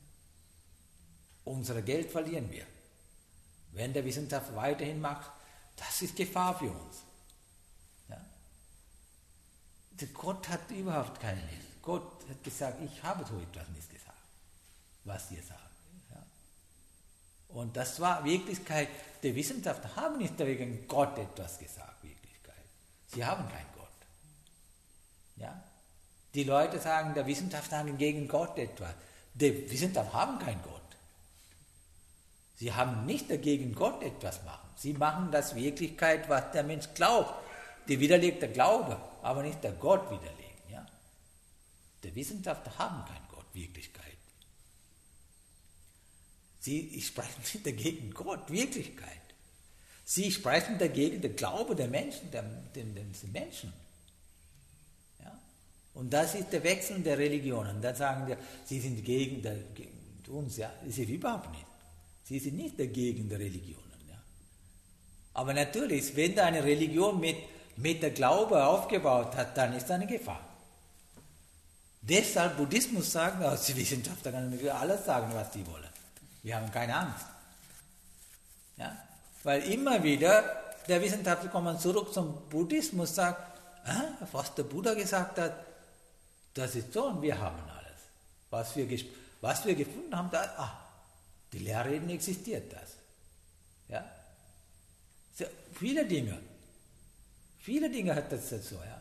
Unser Geld verlieren wir. Wenn der Wissenschaft weiterhin macht, das ist Gefahr für uns. Ja? Gott hat überhaupt keine Lust. Gott hat gesagt, ich habe so etwas nicht gesagt, was ihr sagt. Ja? Und das war Wirklichkeit. Die Wissenschaftler haben nicht wegen Gott etwas gesagt, Wirklichkeit. Sie haben keinen Gott. Ja? Die Leute sagen, der Wissenschaftler haben gegen Gott etwas. Die Wissenschaftler haben keinen Gott. Sie haben nicht dagegen Gott etwas machen. Sie machen das Wirklichkeit, was der Mensch glaubt. Die widerlegt der Glaube, aber nicht der Gott widerlegen. Ja? Die Wissenschaftler haben keinen Gott, Wirklichkeit. Sie sprechen nicht dagegen Gott, Wirklichkeit. Sie sprechen dagegen den Glaube der Menschen, den Menschen. Ja? Und das ist der Wechsel der Religionen. Da sagen wir, sie sind gegen uns. Ja? Das ist überhaupt nicht. Sie sind nicht dagegen der Religionen. Ja. Aber natürlich, wenn da eine Religion mit der Glaube aufgebaut hat, dann ist da eine Gefahr. Deshalb Buddhismus sagen, die Wissenschaftler können alles sagen, was sie wollen. Wir haben keine Angst. Ja. Weil immer wieder der Wissenschaftler kommt zurück zum Buddhismus und sagt, was der Buddha gesagt hat, das ist so und wir haben alles. Was wir gefunden haben, die Lehrreden existiert das. Ja? Viele Dinge hat das so, ja.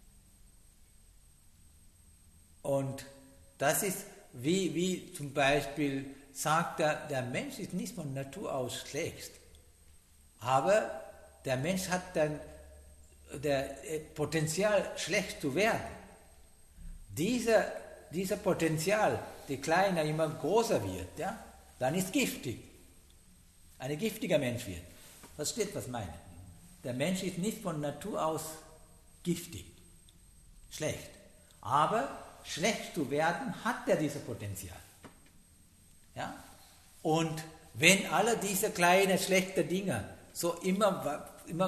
Und das ist wie zum Beispiel sagt der Mensch ist nicht von Natur aus schlecht, aber der Mensch hat dann der Potenzial schlecht zu werden. Dieser Potenzial, die kleiner immer größer wird, ja, dann ist giftig. Ein giftiger Mensch wird. Versteht, was ich meine? Der Mensch ist nicht von Natur aus giftig, schlecht. Aber schlecht zu werden, hat er dieses Potenzial. Ja? Und wenn alle diese kleinen, schlechten Dinge so immer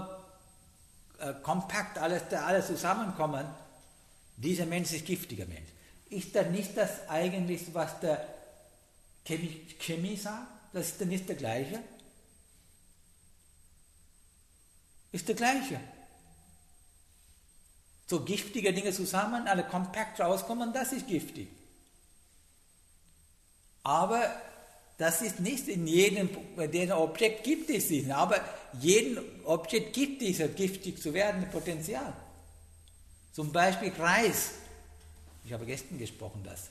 kompakt alles zusammenkommen, dieser Mensch ist giftiger Mensch. Ist das nicht das eigentlich, was der Chemie sagt? Das ist dann nicht der gleiche? Ist der gleiche. So giftige Dinge zusammen, alle kompakt rauskommen, das ist giftig. Aber das ist nicht in jedem Objekt gibt es diesen, aber jedem Objekt gibt dieses giftig zu werden Potenzial. Zum Beispiel Reis. Ich habe gestern gesprochen, das.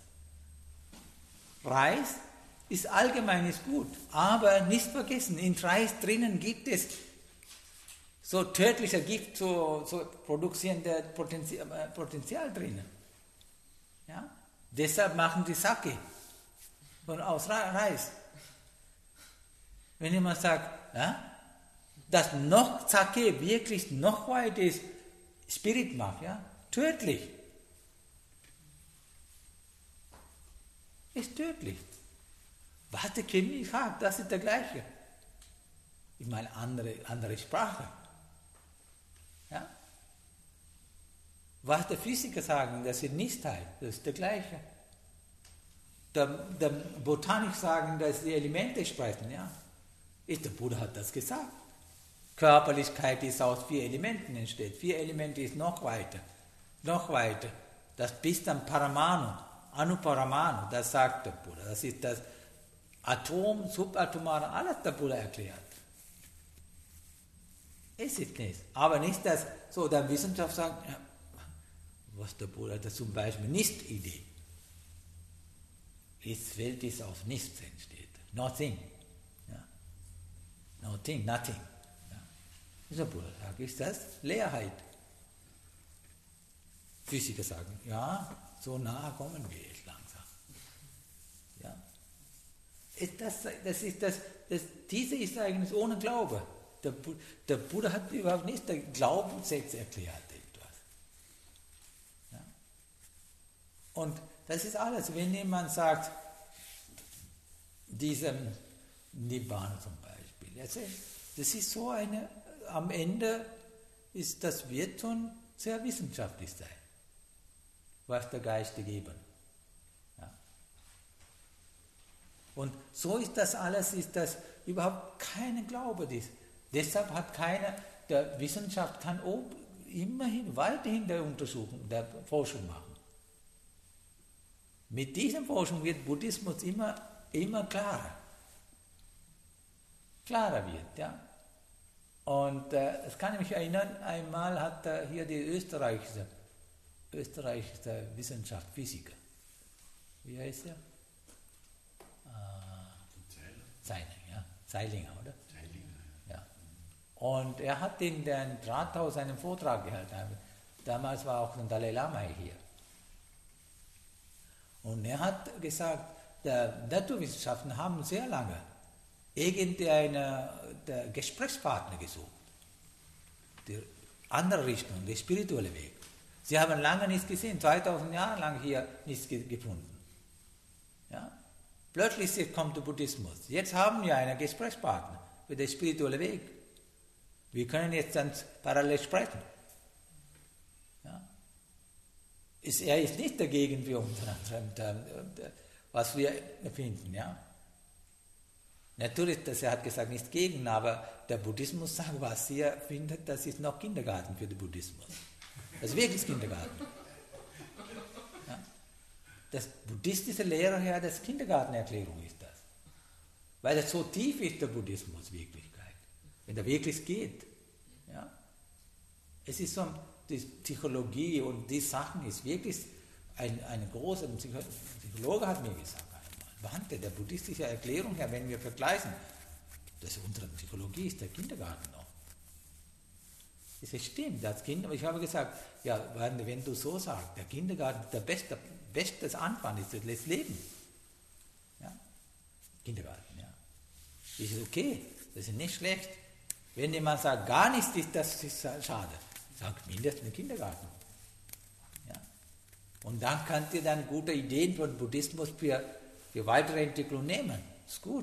Reis ist allgemein ist gut, aber nicht vergessen, in Reis drinnen gibt es so tödlicher Gift, so produzierende Potenzial drinnen. Ja? Deshalb machen die Sake aus Reis. Wenn jemand sagt, ja, dass noch Sake wirklich noch weiter ist, Spirit macht, ja, tödlich. Ist tödlich. Was der Chemie sagt, das ist der gleiche. Ich meine, andere Sprache. Ja? Was der Physiker sagen, das ist Nichtheit, das ist der gleiche. Der Botanik sagen, dass die Elemente sprechen, ja. Der Buddha hat das gesagt. Körperlichkeit ist aus 4 Elementen entsteht. 4 Elemente ist noch weiter. Das bis dann Paramanu, Anuparamanu, das sagt der Buddha. Das ist das Atom, Subatomare, alles der Buddha erklärt. Es ist nicht. Aber nicht, dass so der Wissenschaft sagt, ja, was der Buddha, das zum Beispiel Nicht-Idee. Die Welt ist aus nichts entsteht. Nothing. Ja. Nothing. Ja. Der Buddha sagt, ist das Leerheit. Physiker sagen, ja, so nahe kommen wir jetzt langsam. Ja. Diese ist eigentlich ohne Glaube. Der Buddha hat überhaupt nicht der Glaubenssätze erklärt. Etwas. Ja. Und das ist alles. Wenn jemand sagt, diesem Nibbana zum Beispiel, das ist so eine, am Ende das wird schon sehr wissenschaftlich sein, was der Geist geben. Ja. Und so ist das alles, ist das überhaupt kein Glaube. Deshalb hat keiner, der Wissenschaft kann immerhin weiterhin der Untersuchung, der Forschung machen. Mit dieser Forschung wird Buddhismus immer klarer. Klarer wird, ja. Und das kann ich mich erinnern, einmal hat hier die österreichische Wissenschaft, Physiker, wie heißt er? Zeilinger, oder? Ja. Und er hat in dem Rathaus einen Vortrag gehalten. Damals war auch der Dalai Lama hier. Und er hat gesagt, die Naturwissenschaften haben sehr lange irgendeinen Gesprächspartner gesucht. Die andere Richtung, der spirituelle Weg. Sie haben lange nichts gesehen, 2000 Jahre lang hier nichts gefunden. Ja? Plötzlich kommt der Buddhismus. Jetzt haben wir einen Gesprächspartner für den spirituellen Weg. Wir können jetzt dann parallel sprechen. Ja? Er ist nicht dagegen für uns, was wir finden. Ja? Natürlich, er hat gesagt, nicht gegen, aber der Buddhismus sagt, was er findet, das ist noch Kindergarten für den Buddhismus. Das ist wirklich Kindergarten. Ja? Das buddhistische Lehre her, das Kindergartenerklärung ist das. Weil das so tief ist, der Buddhismus, Wirklichkeit. Wenn er wirklich geht. Ja? Es ist so, die Psychologie und die Sachen ist wirklich eine große, Psychologe hat mir gesagt einmal, der buddhistische Erklärung her, wenn wir vergleichen, das unsere Psychologie ist der Kindergarten noch. Es stimmt, das Kind, ich habe gesagt, ja, wenn du so sagst, der Kindergarten, der beste Anfang ist das Leben. Ja? Kindergarten, ja. Das ist okay, das ist nicht schlecht. Wenn jemand sagt, gar nichts ist, das ist schade. Sag mindestens den Kindergarten. Ja? Und dann könnt ihr dann gute Ideen von Buddhismus für weitere Entwicklung nehmen. Ist gut.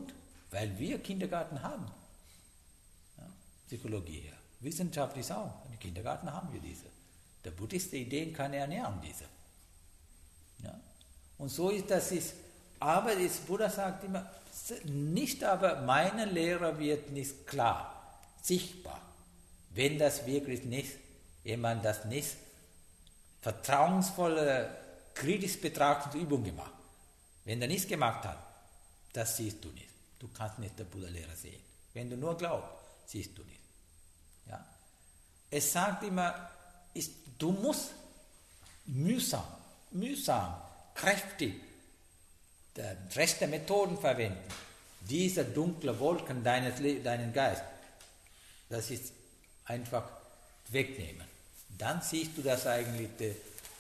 Weil wir Kindergarten haben. Ja, Psychologie her. Wissenschaftlich auch. Im Kindergarten haben wir diese. Der Buddhist Ideen kann ernähren, diese. Ja. Und so ist das. Aber das Buddha sagt immer, nicht aber meine Lehre wird nicht klar, sichtbar. Wenn das wirklich nicht, jemand das nicht vertrauensvolle, kritisch Betrachtungsübung gemacht. Wenn er nichts gemacht hat, das siehst du nicht. Du kannst nicht der Buddha-Lehre sehen. Wenn du nur glaubst, siehst du nicht. Ja? Es sagt immer, du musst mühsam, kräftig den Rest der Methoden verwenden. Diese dunkle Wolken deinen Geist, das ist einfach wegnehmen. Dann siehst du das eigentlich, wie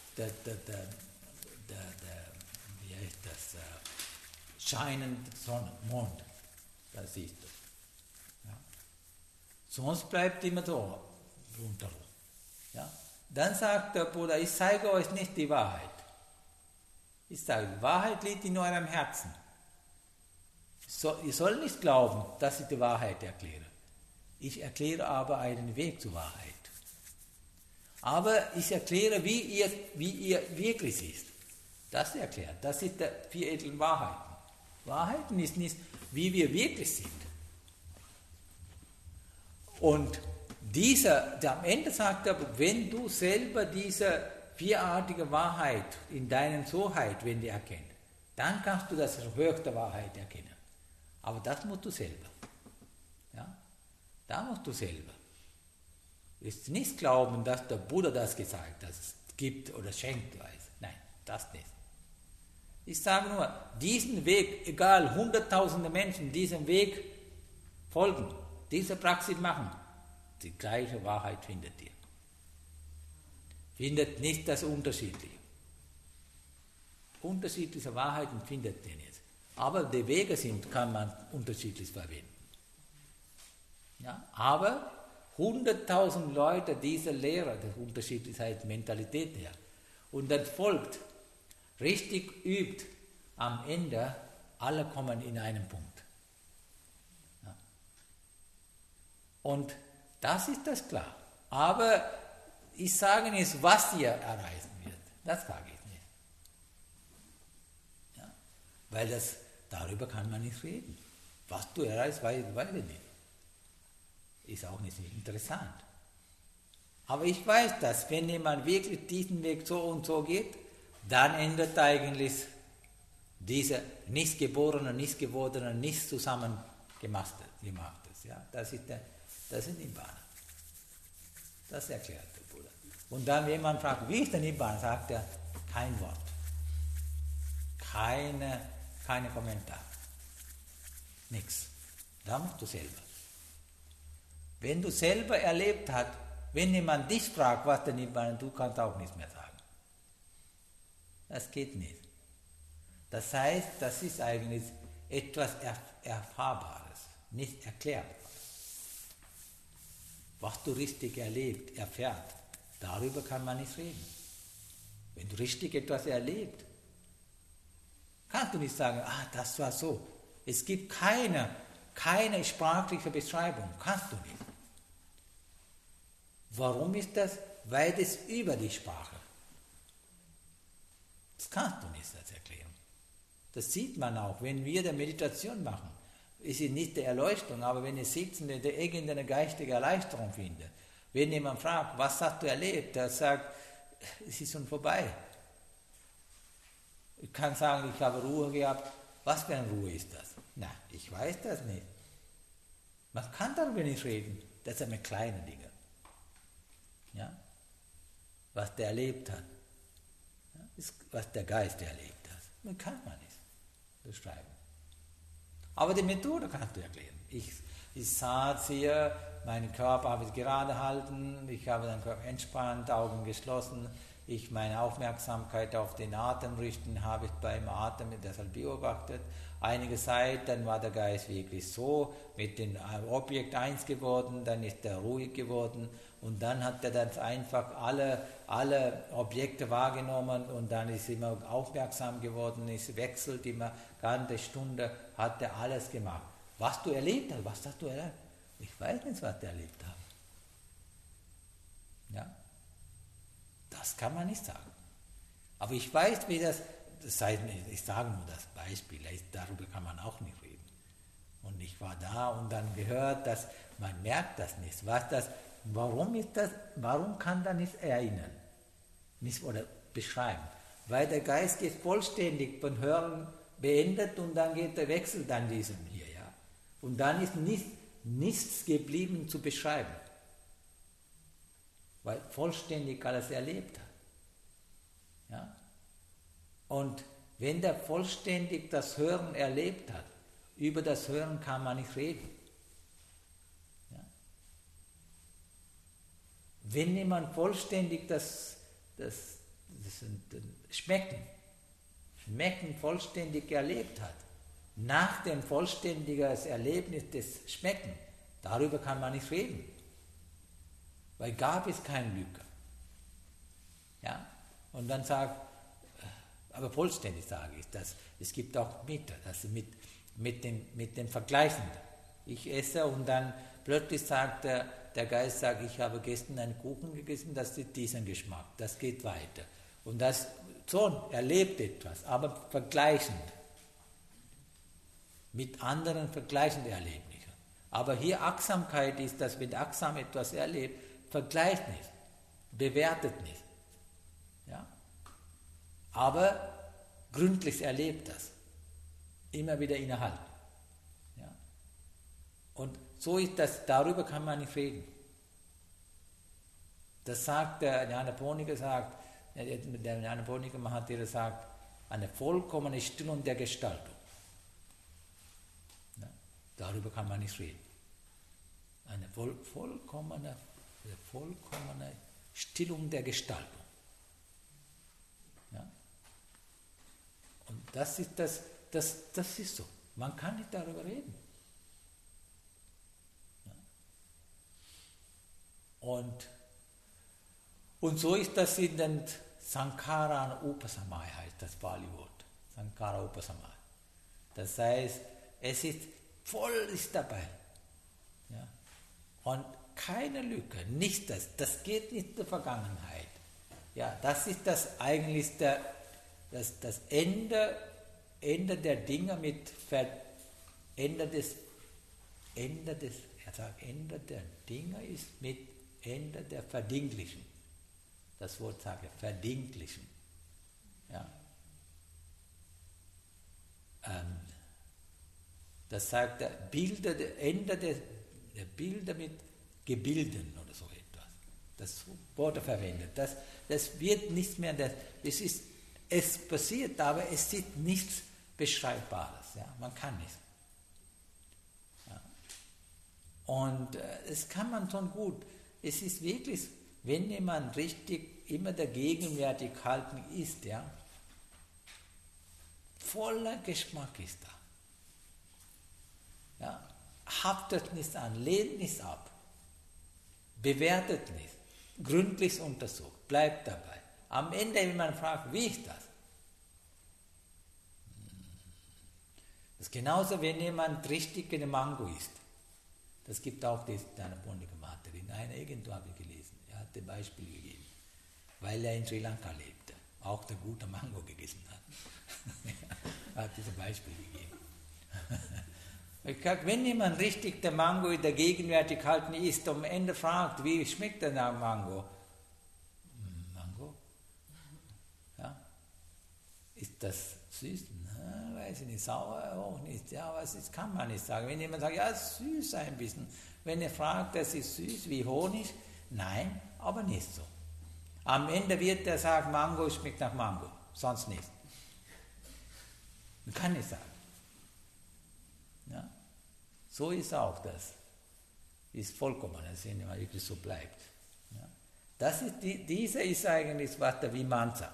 heißt das, scheinende Sonne, Mond, das siehst du. Ja. Sonst bleibt immer so rundherum. Ja. Dann sagt der Buddha, ich zeige euch nicht die Wahrheit. Ich sage, die Wahrheit liegt in eurem Herzen. Ihr sollt nicht glauben, dass ich die Wahrheit erkläre. Ich erkläre aber einen Weg zur Wahrheit. Aber ich erkläre, wie ihr wirklich seid. Das erklärt. Das sind die 4 edlen Wahrheiten. Wahrheiten ist nicht, wie wir wirklich sind. Und am Ende sagt er, wenn du selber diese 4-artige Wahrheit in deiner Soheit, wenn du erkennst, dann kannst du das höchste Wahrheit erkennen. Aber das musst du selber. Ja? Da musst du selber. Ist nicht glauben, dass der Buddha das gesagt hat, dass es gibt oder schenkt, weiß. Nein, das nicht. Ich sage nur, diesen Weg, egal, 100.000 Menschen diesem Weg folgen, diese Praxis machen, die gleiche Wahrheit findet ihr. Findet nicht das Unterschiedliche. Unterschiedliche Wahrheiten findet ihr nicht. Aber die Wege kann man unterschiedlich verwenden. Ja, aber 100.000 Leute diese Lehre, das unterschiedlich heißt Mentalität her, und dann folgt, richtig übt, am Ende, alle kommen in einen Punkt. Ja. Und das ist das klar. Aber ich sage nicht, was ihr erreichen wird. Das sage ich nicht. Ja. Weil darüber kann man nicht reden. Was du erreichst, weiß ich nicht. Ist auch nicht interessant. Aber ich weiß, dass wenn jemand wirklich diesen Weg so und so geht, dann ändert eigentlich diese nicht geborene, nicht gewordene, nicht zusammengemachtes. Ja? Das ist Nibbana. Das erklärt der Buddha. Und dann, wenn man fragt, wie ist der Nibbana, sagt er, kein Wort. Keine Kommentar. Nichts. Da musst du selber. Wenn du selber erlebt hast, wenn jemand dich fragt, was der Nibbana, du kannst auch nichts mehr sagen. Das geht nicht. Das heißt, das ist eigentlich etwas Erfahrbares, nicht erklärbares. Was du richtig erlebt, erfährt, darüber kann man nicht reden. Wenn du richtig etwas erlebt, kannst du nicht sagen, das war so. Es gibt keine sprachliche Beschreibung, kannst du nicht. Warum ist das? Weil es über die Sprache. Das kannst du nicht das erklären. Das sieht man auch, wenn wir die Meditation machen. Es ist nicht die Erleuchtung, aber wenn ich sitzen, wenn der irgendeine geistige Erleichterung finde. Wenn jemand fragt, was hast du erlebt, der sagt, es ist schon vorbei. Ich kann sagen, ich habe Ruhe gehabt. Was für eine Ruhe ist das? Na, ich weiß das nicht. Man kann darüber nicht reden. Das sind kleine Dinge. Ja? Was der erlebt hat. Ja? Ist, was der Geist erlebt hat. Das kann man nicht beschreiben. Aber die Methode kannst du erklären. Ich saß hier, meinen Körper habe ich gerade halten, ich habe den Körper entspannt, Augen geschlossen, meine Aufmerksamkeit auf den Atem richten, habe ich beim Atem deshalb beobachtet. Einige Zeit, dann war der Geist wirklich so mit dem Objekt eins geworden, dann ist er ruhig geworden und dann hat er dann einfach alle Objekte wahrgenommen und dann ist er immer aufmerksam geworden, es wechselt immer, ganze Stunde hat er alles gemacht. Was du erlebt hast, was hast du erlebt? Ich weiß nicht, was ich erlebt habe. Ja? Das kann man nicht sagen. Aber ich weiß, wie das heißt, ich sage nur das Beispiel, darüber kann man auch nicht reden. Und ich war da und dann gehört, dass man merkt das nicht. Warum kann er nicht erinnern? Nicht oder beschreiben? Weil der Geist geht vollständig von Hören beendet und dann geht der Wechsel dann diesem hier. Ja? Und dann ist nichts geblieben zu beschreiben. Weil vollständig alles erlebt hat. Ja? Und wenn der vollständig das Hören erlebt hat, über das Hören kann man nicht reden. Ja? Wenn jemand vollständig das Schmecken vollständig erlebt hat, nach dem vollständigen Erlebnis des Schmecken, darüber kann man nicht reden. Weil gab es kein Lüge. Ja? Und dann sagt, aber vollständig sage ich, dass es gibt auch Mitte, dass mit dem Vergleichenden. Ich esse und dann plötzlich sagt der Geist, ich habe gestern einen Kuchen gegessen, das ist diesen Geschmack, das geht weiter. Und das Sohn erlebt etwas, aber vergleichend. Mit anderen vergleichende Erlebnisse. Aber hier Achtsamkeit ist, dass wenn achtsam etwas erlebt, vergleicht nicht, bewertet nicht. Ja? Aber gründlich erlebt das. Immer wieder innehalten. Ja? Und so ist das, darüber kann man nicht reden. Das sagt der Jnanaponiker, der Jnanaponiker Mahatera sagt, eine vollkommene Stillung der Gestaltung. Ja? Darüber kann man nicht reden. Eine vollkommene Stillung der Gestaltung. Ja? Und das ist so. Man kann nicht darüber reden. Ja? Und so ist das in den Sankhara Upasamaya, heißt das Pali-Wort. Sankhara Upasamaya. Das heißt, es ist voll ist dabei. Ja? Und keine Lücke, nicht das geht nicht in der Vergangenheit. Ja, das ist das eigentlich das Ende der Dinge mit Ende der Dinge ist mit Ende der Verdinglichen. Das Wort sage Verdinglichen. Ja. Das sagt Ende der Bilder mit Gebilden oder so etwas. Das Wort verwendet. Das wird nicht mehr, es passiert, aber es ist nichts Beschreibbares. Ja? Man kann nicht. Ja? Und es kann man schon gut. Es ist wirklich, wenn jemand richtig immer der gegenwärtig halten ist, ja, voller Geschmack ist da. Ja? Haftet nicht an, lehnt nicht ab. Bewertet nicht, gründlich untersucht, bleibt dabei. Am Ende, wenn man fragt, wie ist das? Das ist genauso, wenn jemand richtig eine Mango isst. Das gibt auch die Jnanaponiker Mahatera. Irgendwo habe ich gelesen. Er hat ein Beispiel gegeben, weil er in Sri Lanka lebte, auch der gute Mango gegessen hat. Er hat dieses Beispiel gegeben. Wenn jemand richtig der Mango in der gegenwärtig halten isst, am Ende fragt, wie schmeckt der Mango? Mango? Ja? Ist das süß? Na, weiß ich nicht, sauer auch nicht. Ja, was ist, kann man nicht sagen. Wenn jemand sagt, ja, süß ein bisschen. Wenn er fragt, das ist süß wie Honig, nein, aber nicht so. Am Ende wird er sagen, Mango schmeckt nach Mango, sonst nicht. Man kann nicht sagen. Ja? So ist auch das. Ist vollkommen, wenn man wirklich so bleibt. Ja? Diese ist eigentlich was der Vimansaka.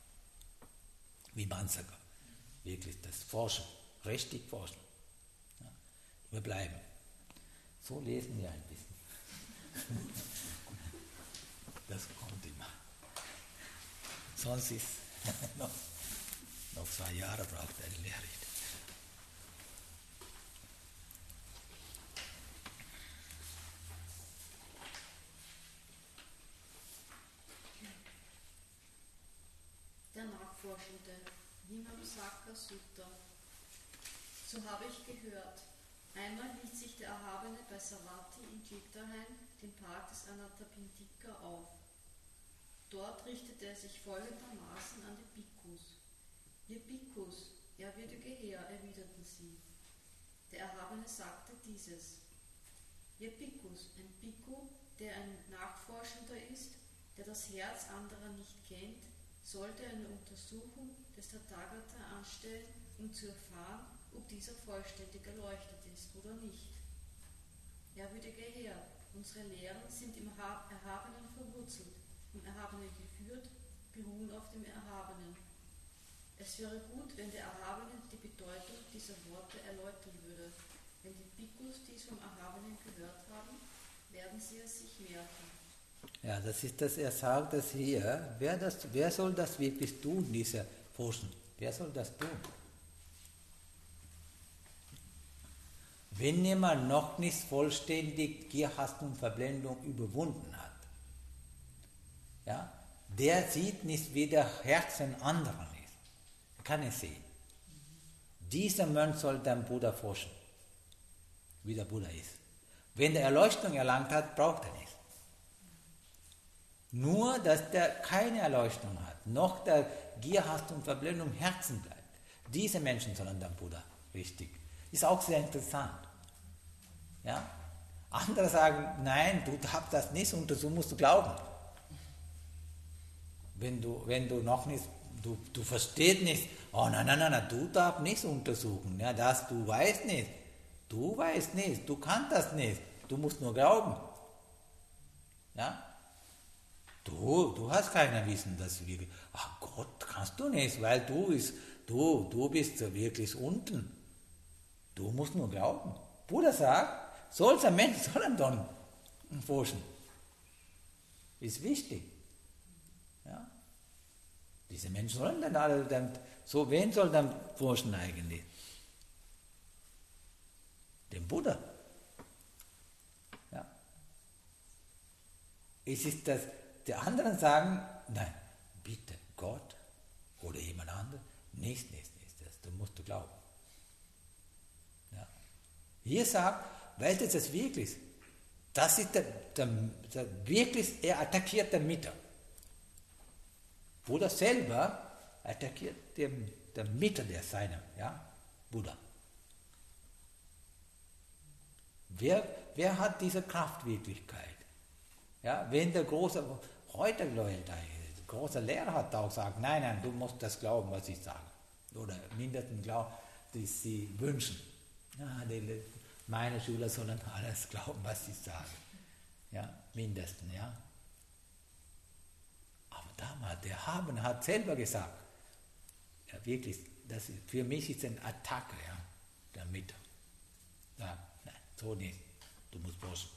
Wirklich das Forschen, richtig forschen. Ja? Wir bleiben. So lesen wir ein bisschen. Das kommt immer. Sonst ist noch 2 Jahre braucht eine Lehre. Nachforschende, Vimamsaka Sutta. So habe ich gehört. Einmal hielt sich der Erhabene bei Savatthi in Jigdaheim, dem Park des Anathapindika, auf. Dort richtete er sich folgendermaßen an die Bhikkhus. Ihr Bhikkhus, ehrwürdige Herr, erwiderten sie. Der Erhabene sagte dieses. Ihr Bhikkhus, ein Bhikkhu, der ein Nachforschender ist, der das Herz anderer nicht kennt, sollte eine Untersuchung des Tathagata anstellen, um zu erfahren, ob dieser vollständig erleuchtet ist oder nicht. Ehrwürdiger Herr, unsere Lehren sind im Erhabenen verwurzelt, im Erhabenen geführt, beruhen auf dem Erhabenen. Es wäre gut, wenn der Erhabene die Bedeutung dieser Worte erläutern würde. Wenn die Bhikkhus dies vom Erhabenen gehört haben, werden sie es sich merken. Ja, das ist das, er sagt das hier. Wer soll das wirklich tun, diese Forschung? Wer soll das tun? Wenn jemand noch nicht vollständig Gierhass und Verblendung überwunden hat, ja, der sieht nicht, wie der Herzen anderen ist. Kann er sehen. Dieser Mönch soll den Buddha forschen, wie der Buddha ist. Wenn der Erleuchtung erlangt hat, braucht er nicht. Nur, dass der keine Erleuchtung hat, noch der Gierhass und Verblendung im Herzen bleibt. Diese Menschen sollen den Buddha richtig. Ist auch sehr interessant. Ja? Andere sagen, nein, du darfst das nicht untersuchen, musst du glauben. Wenn du noch nicht, du verstehst nicht, oh nein, du darfst nicht untersuchen, ja, du weißt nicht, du kannst das nicht, du musst nur glauben. Ja? Du hast kein Wissen, dass wir, ach Gott, kannst du nicht, weil du bist wirklich unten. Du musst nur glauben. Buddha sagt, solche Menschen sollen dann forschen. Ist wichtig. Ja? Diese Menschen sollen dann alle, wen soll dann forschen eigentlich? Den Buddha. Ja? Es ist das, die anderen sagen, nein, bitte, Gott oder jemand anderes, nicht, das musst du glauben. Ja. Hier sagt, weil das ist wirklich, das ist wirklich, er attackiert den Mitte. Buddha selber attackiert den Mitte der seiner, ja, Buddha. Wer hat diese Kraftwirklichkeit? Ja, wenn der große Lehrer hat auch gesagt, nein, du musst das glauben, was ich sage. Oder mindestens glauben, dass sie wünschen. Ja, meine Schüler sollen alles glauben, was ich sage. Ja, mindestens, ja. Aber damals, der Haben hat selber gesagt, ja wirklich, für mich ist eine Attacke, ja, der Mitte. Ja, nein, so nicht, du musst forschen.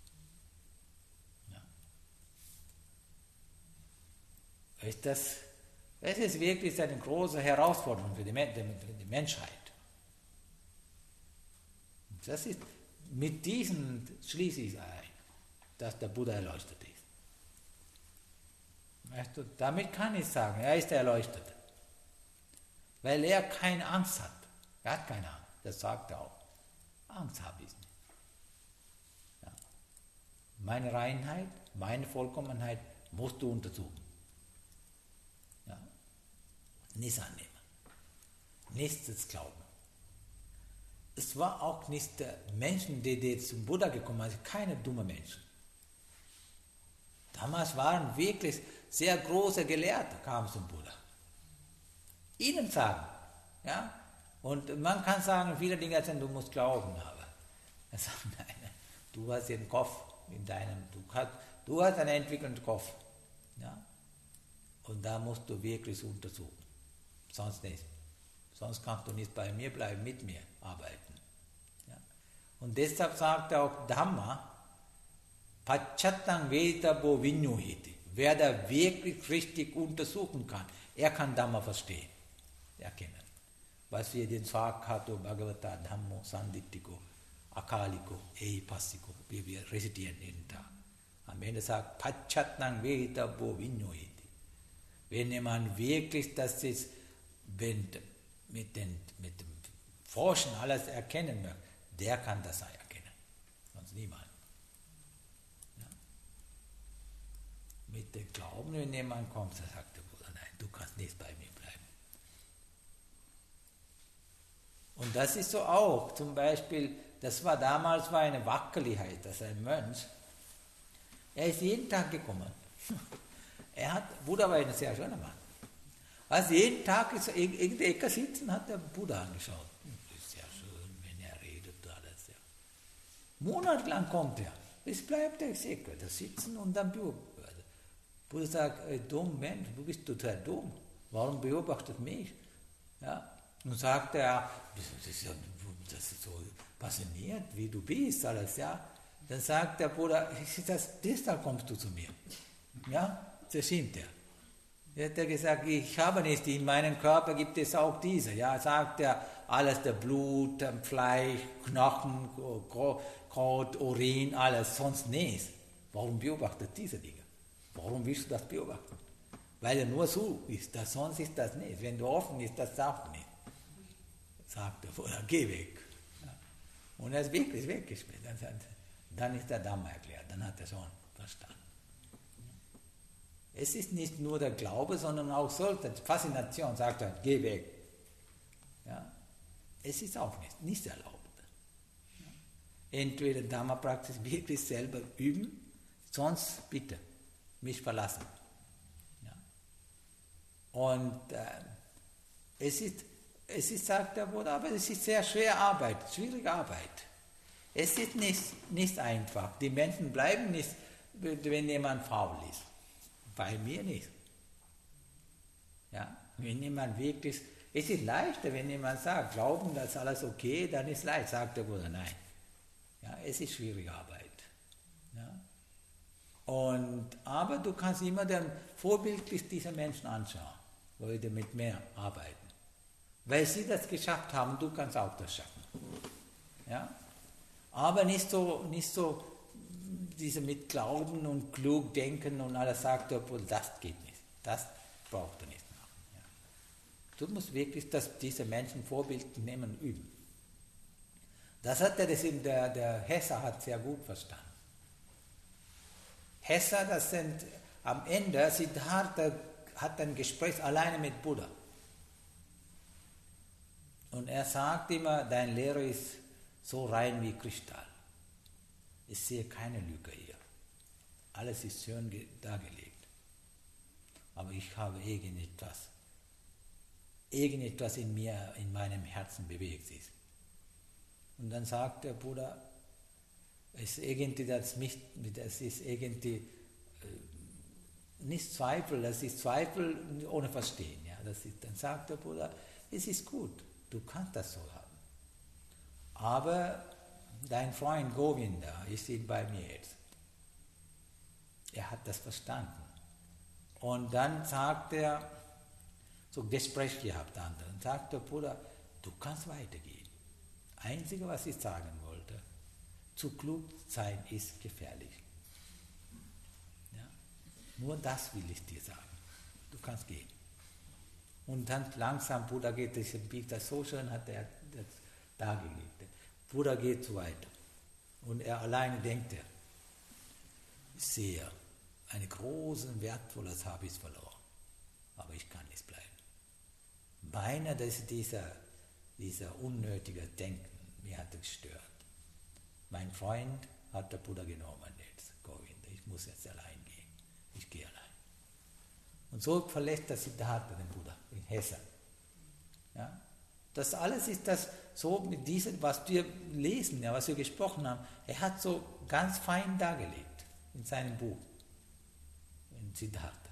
Das ist wirklich eine große Herausforderung für die Menschheit. Das ist, mit diesem schließe ich ein, dass der Buddha erleuchtet ist. Weißt du, damit kann ich sagen, er ist erleuchtet. Weil er keine Angst hat. Er hat keine Angst, das sagt er auch. Angst habe ich nicht. Ja. Meine Reinheit, meine Vollkommenheit musst du untersuchen. Nichts annehmen, nichts glauben. Es war auch nicht der Menschen, die zum Buddha gekommen sind, keine dummen Menschen. Damals waren wirklich sehr große Gelehrte, kamen zum Buddha. Ihnen sagen, ja, und man kann sagen, viele Dinge erzählen, du musst glauben, aber er sagt, nein, du hast den Kopf du hast einen entwickelten Kopf, ja, und da musst du wirklich untersuchen. Sonst nicht. Sonst kannst du nicht bei mir bleiben, mit mir arbeiten. Ja. Und deshalb sagt er auch Dhamma, Pachatang Vedabo Vinyuhiti. Wer da wirklich richtig untersuchen kann, er kann Dhamma verstehen, erkennen. Was wir den Svakato Bhagavata Dhammo Sanditiko, Akaliko, Eipassiko, wie wir rezitieren jeden Tag. Am Ende sagt Pachatang Vedabo Vinyuhiti. Wenn jemand wirklich das ist, mit dem Forschen alles erkennen möchte, der kann das erkennen, sonst niemand. Ja. Mit dem Glauben, wenn jemand kommt, dann sagt der Bruder, nein, du kannst nicht bei mir bleiben. Und das ist so auch, zum Beispiel, das war damals eine Wackeligkeit, dass ein Mönch, er ist jeden Tag gekommen. Buddha war ein sehr schöner Mann. Also jeden Tag ist er in irgendeiner Ecke sitzen, hat der Buddha angeschaut. Das ist ja schön, wenn er redet, alles. Ja. Monatelang kommt er. Es bleibt er sicher, da sitzen und dann beobachtet. Buddha sagt, dumm Mensch, du bist total dumm. Warum beobachtet mich? Ja. Und sagt er, das ist so passioniert, wie du bist, alles, ja. Dann sagt der Buddha, deshalb kommst du zu mir. Ja, das stimmt er. Er hat gesagt, ich habe nicht, in meinem Körper gibt es auch diese. Ja, sagt er, alles, der Blut, Fleisch, Knochen, Kot, Urin, alles, sonst nichts. Warum beobachtet diese Dinge? Warum willst du das beobachten? Weil er nur so ist, sonst ist das nicht. Wenn du offen bist, das auch nicht. Sagt er, oder geh weg. Ja. Und er ist wirklich weggespielt. Dann ist der Dhamma erklärt, dann hat er schon verstanden. Es ist nicht nur der Glaube, sondern auch solche Faszination, sagt er, geh weg. Ja? Es ist auch nicht erlaubt. Ja? Entweder Dhamma-Praxis wirklich selber üben, sonst bitte mich verlassen. Ja? Und es ist, sagt der Bruder, aber es ist sehr schwere Arbeit, schwierige Arbeit. Es ist nicht einfach. Die Menschen bleiben nicht, wenn jemand faul ist. Bei mir nicht. Ja, wenn jemand wirklich, es ist leichter, wenn jemand sagt, glauben, das ist alles okay, dann ist leicht, sagt der Bruder, nein. Ja, es ist schwierige Arbeit. Ja. Aber du kannst immer dann vorbildlich diese Menschen anschauen, Leute mit mehr arbeiten. Weil sie das geschafft haben, du kannst auch das schaffen. Ja? Aber nicht so diese mit Glauben und klug denken und alles sagt, das geht nicht, das braucht er nicht machen. Ja. Du musst wirklich diese Menschen Vorbild nehmen und üben. Das hat der Hesser hat sehr gut verstanden. Hesser, das sind am Ende, Siddhartha hat ein Gespräch alleine mit Buddha. Und er sagt immer, dein Lehrer ist so rein wie Kristall. Ich sehe keine Lücke hier. Alles ist schön dargelegt. Aber ich habe irgendetwas in mir, in meinem Herzen bewegt sich. Und dann sagt der Buddha, es ist irgendwie nicht Zweifel, das ist Zweifel ohne Verstehen. Ja, dann sagt der Buddha, es ist gut, du kannst das so haben. Aber dein Freund Govinda ist bei mir jetzt. Er hat das verstanden. Und dann sagt er, so Gespräch gehabt, dann sagt der Buddha, du kannst weitergehen. Einzige, was ich sagen wollte, zu klug sein ist gefährlich. Ja? Nur das will ich dir sagen. Du kannst gehen. Und dann langsam, Buddha geht, das so schön hat er das dargelegt. Buddha geht so weiter. Und er alleine denkt ich sehe, ein großes, wertvolles habe ich verloren. Aber ich kann nicht bleiben. Beinahe, dass dieser unnötige Denken mir hat gestört. Mein Freund hat der Buddha genommen jetzt, Govinda. Ich muss jetzt allein gehen. Ich gehe allein. Und so verlässt der Siddhartha den Buddha in Hessen. Ja? Das alles ist das so mit diesem, was wir lesen, ja, was wir gesprochen haben. Er hat so ganz fein dargelegt in seinem Buch, in Siddhartha.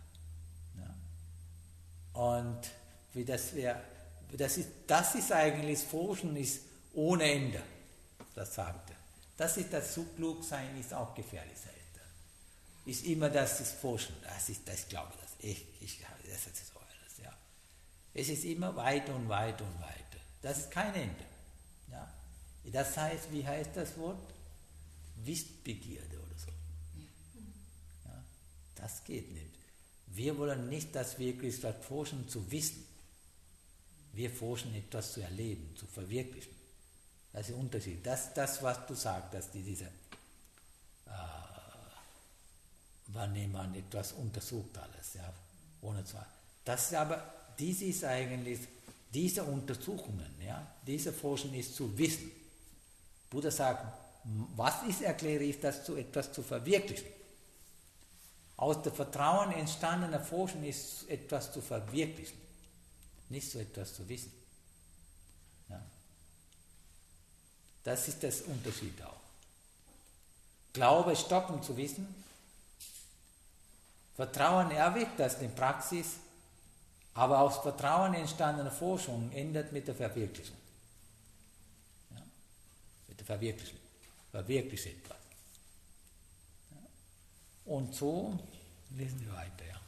Ja. Und wie das ist eigentlich, das Forschen ist ohne Ende, das sagt er. Das ist das zu klug sein, ist auch gefährlich sein. Ist immer das Forschen, das glaube ich, das ist so alles, ja. Es ist immer weiter und weiter und weiter. Das ist kein Ende. Ja. Das heißt, wie heißt das Wort? Wissbegierde oder so. Ja. Das geht nicht. Wir wollen nicht, dass wirklich das forschen zu wissen. Wir forschen etwas zu erleben, zu verwirklichen. Das ist der Unterschied. Das was du sagst, dass diese wann jemand etwas untersucht alles, ja, ohne Zweifel. Das aber, dies ist eigentlich, diese Untersuchungen, ja, diese Forschung ist zu wissen. Buddha sagt, was ich erkläre, ist das zu etwas zu verwirklichen. Aus dem Vertrauen entstandene Forschung ist etwas zu verwirklichen, nicht so etwas zu wissen. Ja. Das ist das Unterschied auch. Glaube stoppen zu wissen, Vertrauen erweckt das in Praxis, aber aus Vertrauen entstandene Forschung endet mit der Verwirklichung. Ja? Mit der Verwirklichung. Verwirklicht etwas. Ja? Und so lesen wir weiter. Ja.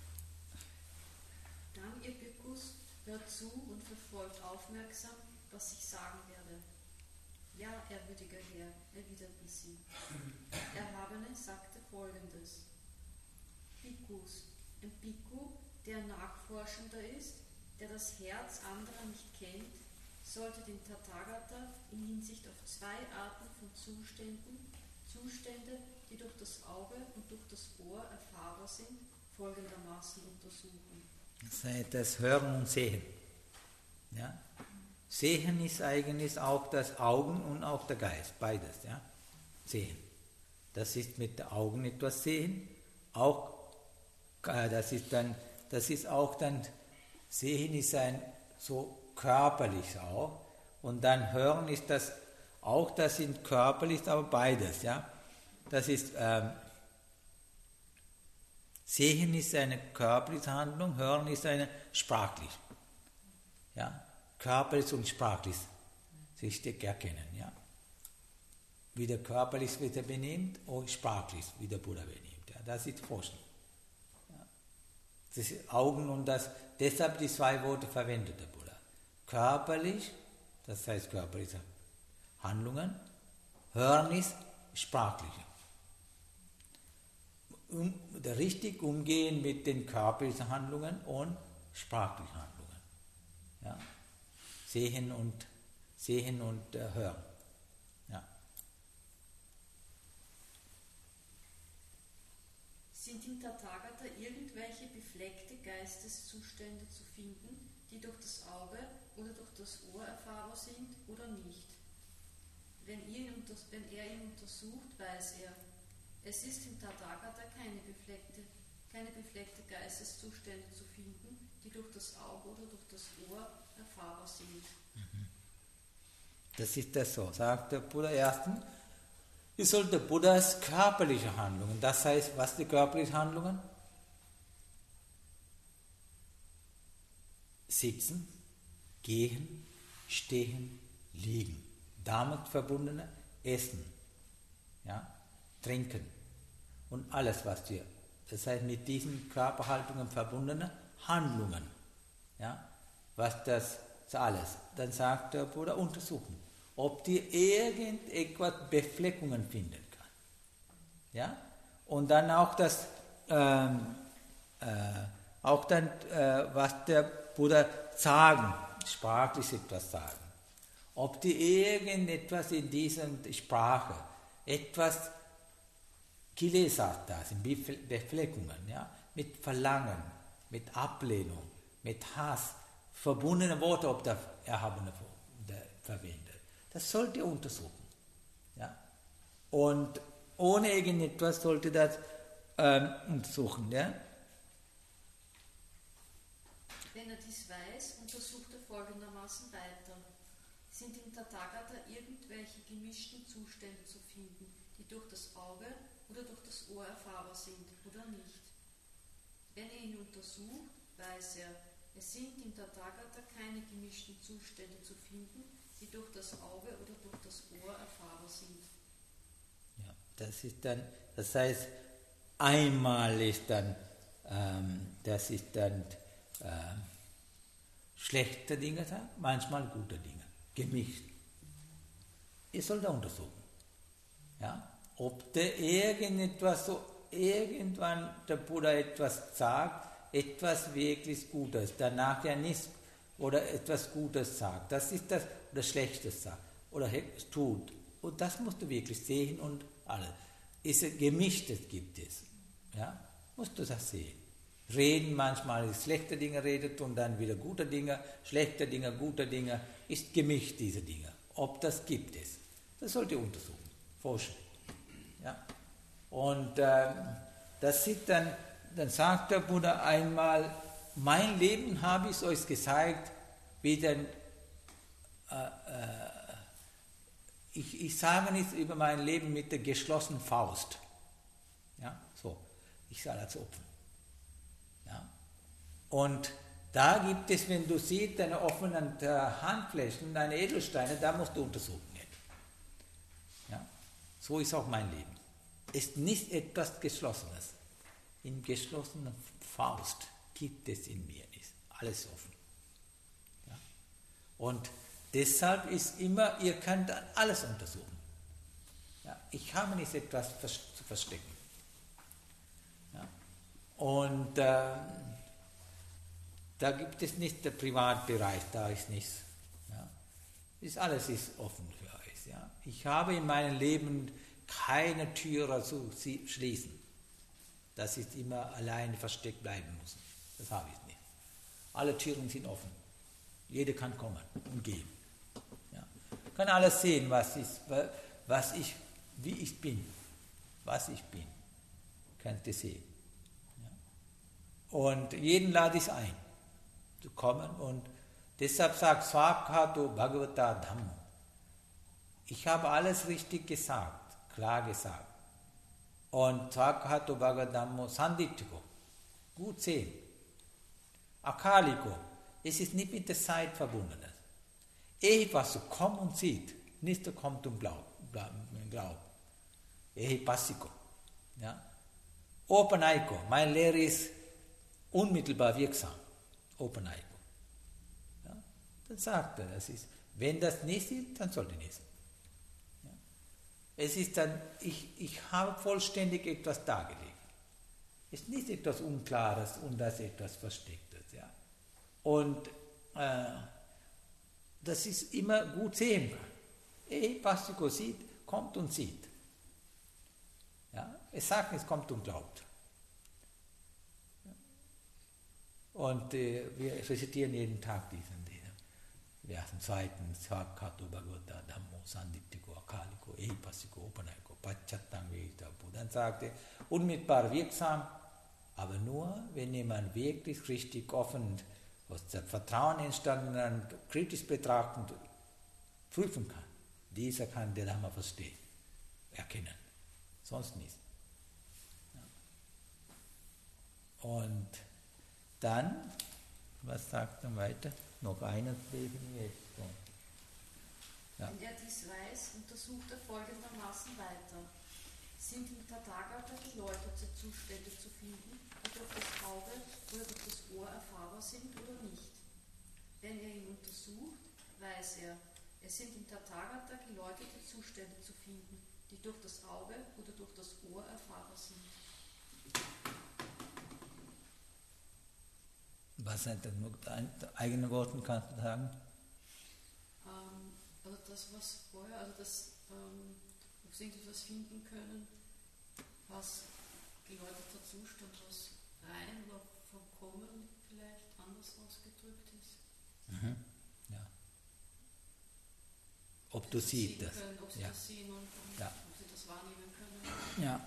Dann, ihr Bhikkhus, hört zu und verfolgt aufmerksam, was ich sagen werde. Ja, ehrwürdiger Herr, erwiderten sie. Erhabene sagte Folgendes. Bhikkhus, ein Bhikkhu, der Nachforschender ist, der das Herz anderer nicht kennt, sollte den Tathagata in Hinsicht auf zwei Arten von Zustände, die durch das Auge und durch das Ohr erfahrbar sind, folgendermaßen untersuchen. Das Hören und Sehen. Ja? Sehen ist eigentlich auch das Augen und auch der Geist, beides. Ja? Sehen. Das ist mit den Augen etwas sehen, auch das ist auch dann, Sehen ist ein so körperlich auch, und dann Hören ist das auch, das sind körperlich, aber beides, ja. Das ist, Sehen ist eine körperliche Handlung, Hören ist eine sprachliche, ja. Körperlich und sprachlich sich erkennen, ja. Wie der körperlich wieder benimmt und sprachlich wie der Buddha benimmt, ja. Das ist Forschung. Das ist Augen und das, deshalb die zwei Worte verwendet der Buddha. Körperlich, das heißt körperliche Handlungen, Hören ist sprachliche. Richtig umgehen mit den körperlichen Handlungen und sprachlichen Handlungen. Ja? Sehen und Hören. Ja. Sind im Tathagata irgendwelche befleckte Geisteszustände zu finden, die durch das Auge oder durch das Ohr erfahrbar sind oder nicht? Wenn er ihn untersucht, weiß er, es ist im Tathagata keine befleckte Geisteszustände zu finden, die durch das Auge oder durch das Ohr erfahrbar sind. Das ist das so, sagt der Buddha erstens. Es sollte Buddhas körperliche Handlungen, das heißt, was die körperlichen Handlungen? Sitzen, gehen, stehen, liegen. Damit verbundene Essen, ja, Trinken und alles, was wir, das heißt mit diesen Körperhaltungen verbundene Handlungen, ja, was das ist alles. Dann sagt der Buddha, untersuchen, ob die irgendetwas Befleckungen finden kann. Ja? Und dann auch das, was der Buddha sagen, sprachlich etwas sagen. Ob die irgendetwas in dieser Sprache, etwas Kilesas da sind, Befleckungen, ja? Mit Verlangen, mit Ablehnung, mit Hass, verbundene Worte, ob der Erhabene verwendet. Das sollte ihr untersuchen. Ja? Und ohne irgendetwas sollte das untersuchen. Ja? Wenn er dies weiß, untersucht er folgendermaßen weiter. Sind im Tathagata irgendwelche gemischten Zustände zu finden, die durch das Auge oder durch das Ohr erfahrbar sind oder nicht? Wenn er ihn untersucht, weiß er, es sind im Tathagata keine gemischten Zustände zu finden, die durch das Auge oder durch das Ohr erfahrbar sind. Ja, das ist dann, das heißt, einmal ist dann, das ist dann schlechte Dinge, manchmal gute Dinge, gemischt. Ihr sollt untersuchen, ja, ob der irgendetwas so irgendwann der Buddha etwas sagt, etwas wirklich Gutes, danach ja nicht oder etwas Gutes sagt, das ist das, oder Schlechtes sagt, oder tut. Und das musst du wirklich sehen und alles. Gemischtes gibt es. Ja? Musst du das sehen. Reden manchmal ist schlechte Dinge redet und dann wieder gute Dinge, schlechte Dinge, gute Dinge, ist gemischt diese Dinge. Ob das gibt es. Das sollt ihr untersuchen, forschen. Ja? Und das sieht dann sagt der Buddha einmal, mein Leben habe ich euch gezeigt, wie denn ich sage nichts über mein Leben mit der geschlossenen Faust. Ja, so. Ich sage das offen. Ja. Und da gibt es, wenn du siehst, deine offenen Handflächen, deine Edelsteine, da musst du untersuchen. Ja. So ist auch mein Leben. Ist nicht etwas Geschlossenes. In geschlossener Faust gibt es in mir nicht. Alles offen. Ja. Und deshalb ist immer, ihr könnt alles untersuchen. Ja, ich habe nicht etwas zu verstecken. Ja, und da gibt es nicht den Privatbereich, da ist nichts. Ja, alles ist offen für euch. Ja. Ich habe in meinem Leben keine Türe zu schließen. Dass ich immer alleine versteckt bleiben muss. Das habe ich nicht. Alle Türen sind offen. Jeder kann kommen und gehen. Ja. Kann alles sehen, wie ich bin, was ich bin. Könnt ihr sehen. Ja. Und jeden lade ich ein, zu kommen. Und deshalb sagt Swakhato Bhagavata Dhammo. Ich habe alles richtig gesagt, klar gesagt. Und Swakhato Bhagavata Dhammo Sanditiko. Gut sehen. Akaliko. Es ist nicht mit der Zeit verbunden. Etwas kommt und sieht, nicht kommt und glaubt. Passiko. Ja? Openaiko. Meine Lehre ist unmittelbar wirksam. Openaiko. Ja? Dann sagt er, das ist, wenn das nicht ist, dann sollte nicht sein. Ja? Es ist dann, ich habe vollständig etwas dargelegt. Es ist nicht etwas Unklares und das etwas Verstecktes. Ja? Und das ist immer gut sehbar. Passiko sieht, kommt und sieht. Ja? Es sagt nicht, es kommt und glaubt. Ja? Und wir rezitieren jeden Tag diesen ersten, zweiten, Swakhato Bhagavata Dhammo Sanditiko Akaliko Passiko Openaiko Pachattang Veda. Dann sagt er, unmittelbar wirksam, aber nur, wenn jemand wirklich richtig offen aus dem Vertrauen entstanden, kritisch betrachten, prüfen kann. Dieser kann den Dhamma verstehen, erkennen. Sonst nicht. Ja. Und dann, was sagt er weiter? Noch eines lesen wir jetzt. Ja. Wenn er dies weiß, untersucht er folgendermaßen weiter. Sind im Tathagata geläuterte Zustände zu finden, die durch das Auge oder durch das Ohr erfahrbar sind oder nicht? Wenn er ihn untersucht, weiß er, es sind im Tathagata geläuterte Zustände zu finden, die durch das Auge oder durch das Ohr erfahrbar sind. Was sind denn mit eigenen Worten kannst du sagen? Also das, was vorher, also das, ob sie etwas finden können, was geläuterter Zustand, was rein oder vollkommen vielleicht anders ausgedrückt ist. Mhm. Ja. Ob du siehst das. Ob sie das sehen und ja. ob sie das wahrnehmen können. Ja.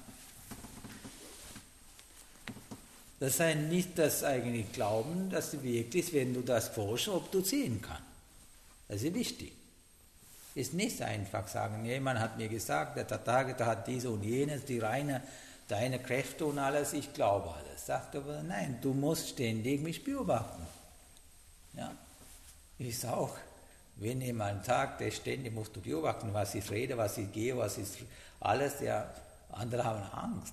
Das heißt nicht das eigentlich Glauben, dass du wirklich, wenn du das forschst, ob du sehen kannst. Das ist wichtig. Ist nicht einfach sagen, jemand hat mir gesagt, der Tathagata hat diese und jenes, deine Kräfte und alles, ich glaube alles. Sagt aber, nein, du musst ständig mich beobachten. Ja? Ist auch, wenn jemand sagt, ständig musst du beobachten, was ich rede, was ich gehe, was ist alles, ja, andere haben Angst.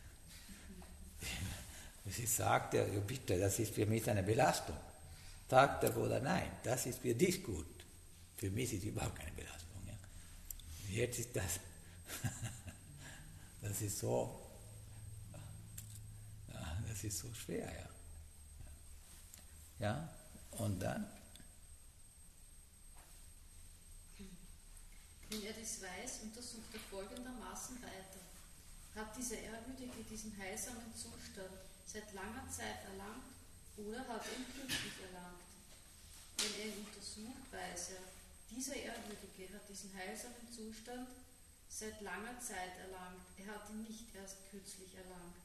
Sie sagt, ja, bitte, das ist für mich eine Belastung. Sagt der Bruder, nein, das ist für dich gut. Für mich ist es überhaupt keine Belastung. Ja. Jetzt ist das, das ist so Das ist so schwer, ja. Ja, und dann? Wenn er dies weiß, untersucht er folgendermaßen weiter. Hat dieser Ehrwürdige diesen heilsamen Zustand seit langer Zeit erlangt oder hat er ihn kürzlich erlangt? Wenn er ihn untersucht, weiß er, dieser Ehrwürdige hat diesen heilsamen Zustand seit langer Zeit erlangt. Er hat ihn nicht erst kürzlich erlangt.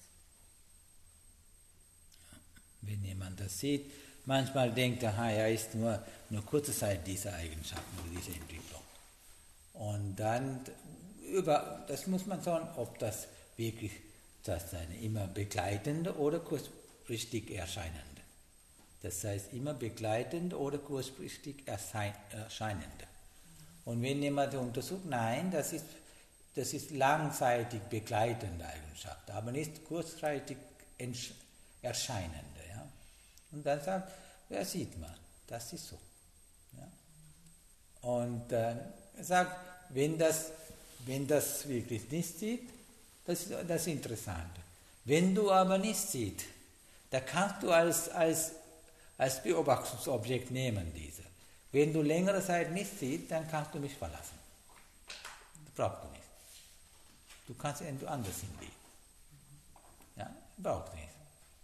Wenn jemand das sieht, manchmal denkt er, er ist nur kurze Zeit diese Eigenschaften oder diese Entwicklung. Und dann, das muss man sagen, ob das wirklich das eine immer begleitende oder kurzfristig erscheinende. Das heißt immer begleitend oder kurzfristig erscheinende. Und wenn jemand untersucht, nein, das ist langzeitig begleitende Eigenschaft, aber nicht kurzfristig erscheinende. Ja? Und dann sagt, ja, sieht man, das ist so. Ja? Und er sagt, wenn das wirklich nicht sieht, das ist das Interessante. Wenn du aber nicht siehst, da kannst du als Beobachtungsobjekt nehmen diese. Wenn du längere Zeit nicht siehst, dann kannst du mich verlassen. Das brauchst du nicht. Du kannst irgendwo anders hingehen. Ja, brauchst nicht.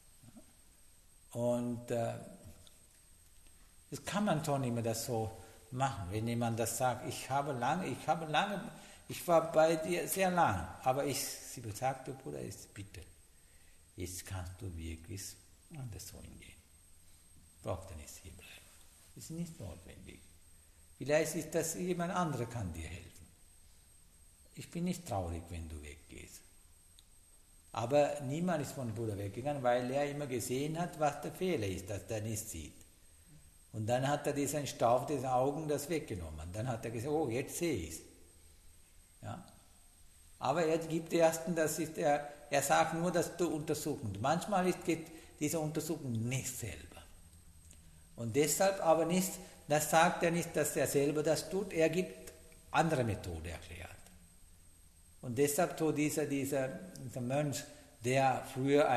Und das kann man schon immer das so machen. Wenn jemand das sagt, ich war bei dir sehr lang, aber sie sagte, Bruder, bitte, jetzt kannst du wirklich anders so hingehen. Braucht er nicht hier bleiben. Das ist nicht notwendig. Vielleicht ist das jemand anderer kann dir helfen. Ich bin nicht traurig, wenn du weggehst. Aber niemand ist von Buddha weggegangen, weil er immer gesehen hat, was der Fehler ist, dass er nicht sieht. Und dann hat er diesen Staub des Augen das weggenommen. Dann hat er gesagt, oh, jetzt sehe ich es. Ja? Aber er gibt ersten, er sagt nur, dass du untersuchen. Manchmal geht diese Untersuchung nicht selber. Und deshalb aber nicht, das sagt er nicht, dass er selber das tut, er gibt andere Methode erklärt. Und deshalb tut dieser Mönch, der früher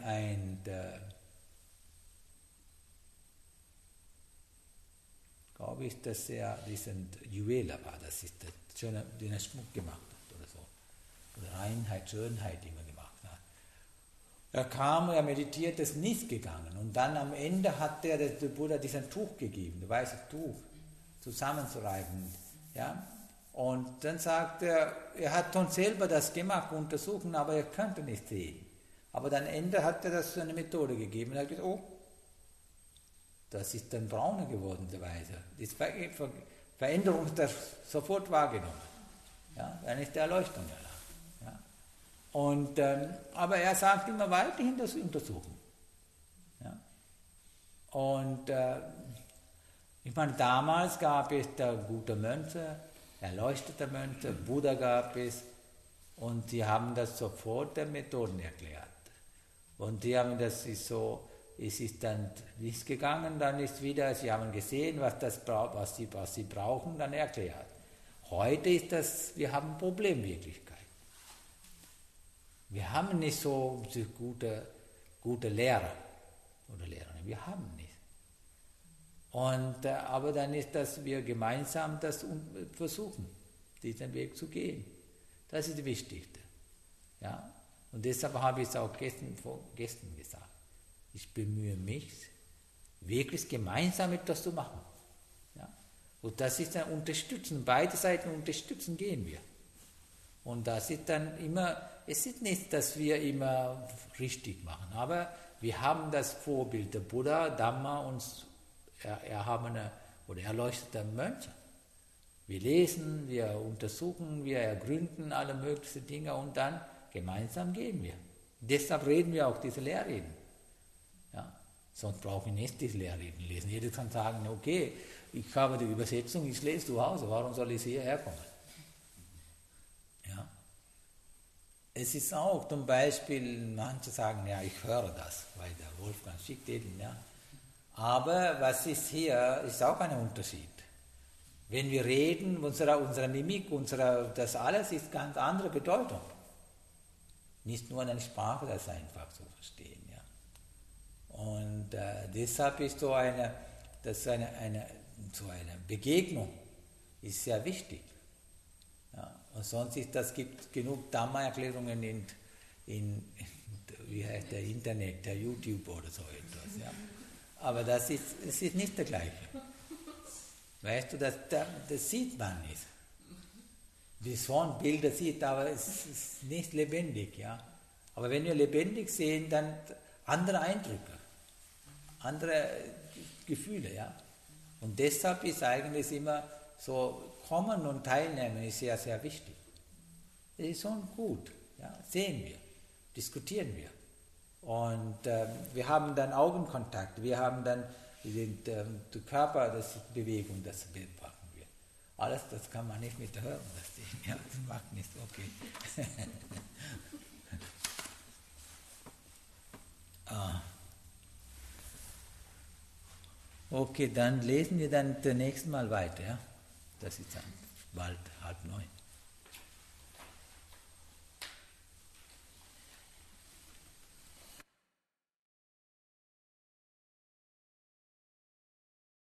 glaube ich, dass er diesen Juweler war, das ist der Schöne, den er Schmuck gemacht hat oder so. Oder Reinheit, Schönheit immer gemacht hat. Er kam, er meditiert, ist nicht gegangen. Und dann am Ende hat der Buddha diesen Tuch gegeben, das weiße Tuch, zusammenzureiben. Ja? Und dann sagt er hat schon selber das gemacht, untersuchen, aber er könnte nicht sehen. Aber dann am Ende hat er das so eine Methode gegeben. Er hat gesagt, oh, das ist dann brauner geworden, der Weiße. Die Veränderung ist das sofort wahrgenommen. Ja? Dann ist die Erleuchtung erlangt. Ja? Und, aber er sagt immer weiterhin das Untersuchen. Ja? Und ich meine, damals gab es da gute Mönche, erleuchtete Mönche, Buddha gab es, und die haben das sofort der Methoden erklärt. Und die haben das ist so, es ist dann nicht gegangen, dann ist wieder, sie haben gesehen, was sie brauchen, dann erklärt. Heute ist das, wir haben Problemwirklichkeit. Wir haben nicht so gute Lehrer oder Lehrerinnen, wir haben nicht. Und, aber dann ist das, wir gemeinsam das versuchen, diesen Weg zu gehen. Das ist das Wichtigste. Ja? Und deshalb habe ich es auch gestern gesagt. Ich bemühe mich, wirklich gemeinsam etwas zu machen. Ja? Und das ist dann unterstützen, beide Seiten unterstützen gehen wir. Und das ist dann immer, es ist nicht, dass wir immer richtig machen, aber wir haben das Vorbild der Buddha, Dhamma und erhabene oder erleuchtete Mönche. Wir lesen, wir untersuchen, wir ergründen alle möglichen Dinge und dann gemeinsam gehen wir. Deshalb reden wir auch diese Lehrreden. Ja? Sonst brauche ich nicht diese Lehrreden lesen. Jeder kann sagen, okay, ich habe die Übersetzung, ich lese zu Hause, warum soll ich hierher kommen? Ja? Es ist auch zum Beispiel, manche sagen, ja, ich höre das, weil der Wolfgang schickt eben, ja. Aber was ist hier, ist auch ein Unterschied. Wenn wir reden, unsere Mimik, das alles ist ganz andere Bedeutung. Nicht nur eine Sprache, das einfach zu verstehen. Ja. Und deshalb ist so eine Begegnung ist sehr wichtig. Ja, und sonst gibt es genug Dhamma-Erklärungen in wie heißt der Internet, der YouTube oder so etwas. Ja. Aber es ist nicht der gleiche. Weißt du, das sieht man nicht. Wie so ein Bilder sieht, aber es ist nicht lebendig. Ja. Aber wenn wir lebendig sehen, dann andere Eindrücke, andere Gefühle. Ja. Und deshalb ist eigentlich immer so, kommen und teilnehmen ist sehr, sehr wichtig. Das ist schon gut. Ja. Sehen wir, diskutieren wir. Und wir haben dann Augenkontakt, wir haben dann die Körper, das Bewegung, das machen wir. Alles, das kann man nicht mit Hören sehen. Ja, das macht nicht, okay. Okay, dann lesen wir dann das nächste Mal weiter. Ja? Das ist dann bald 8:30.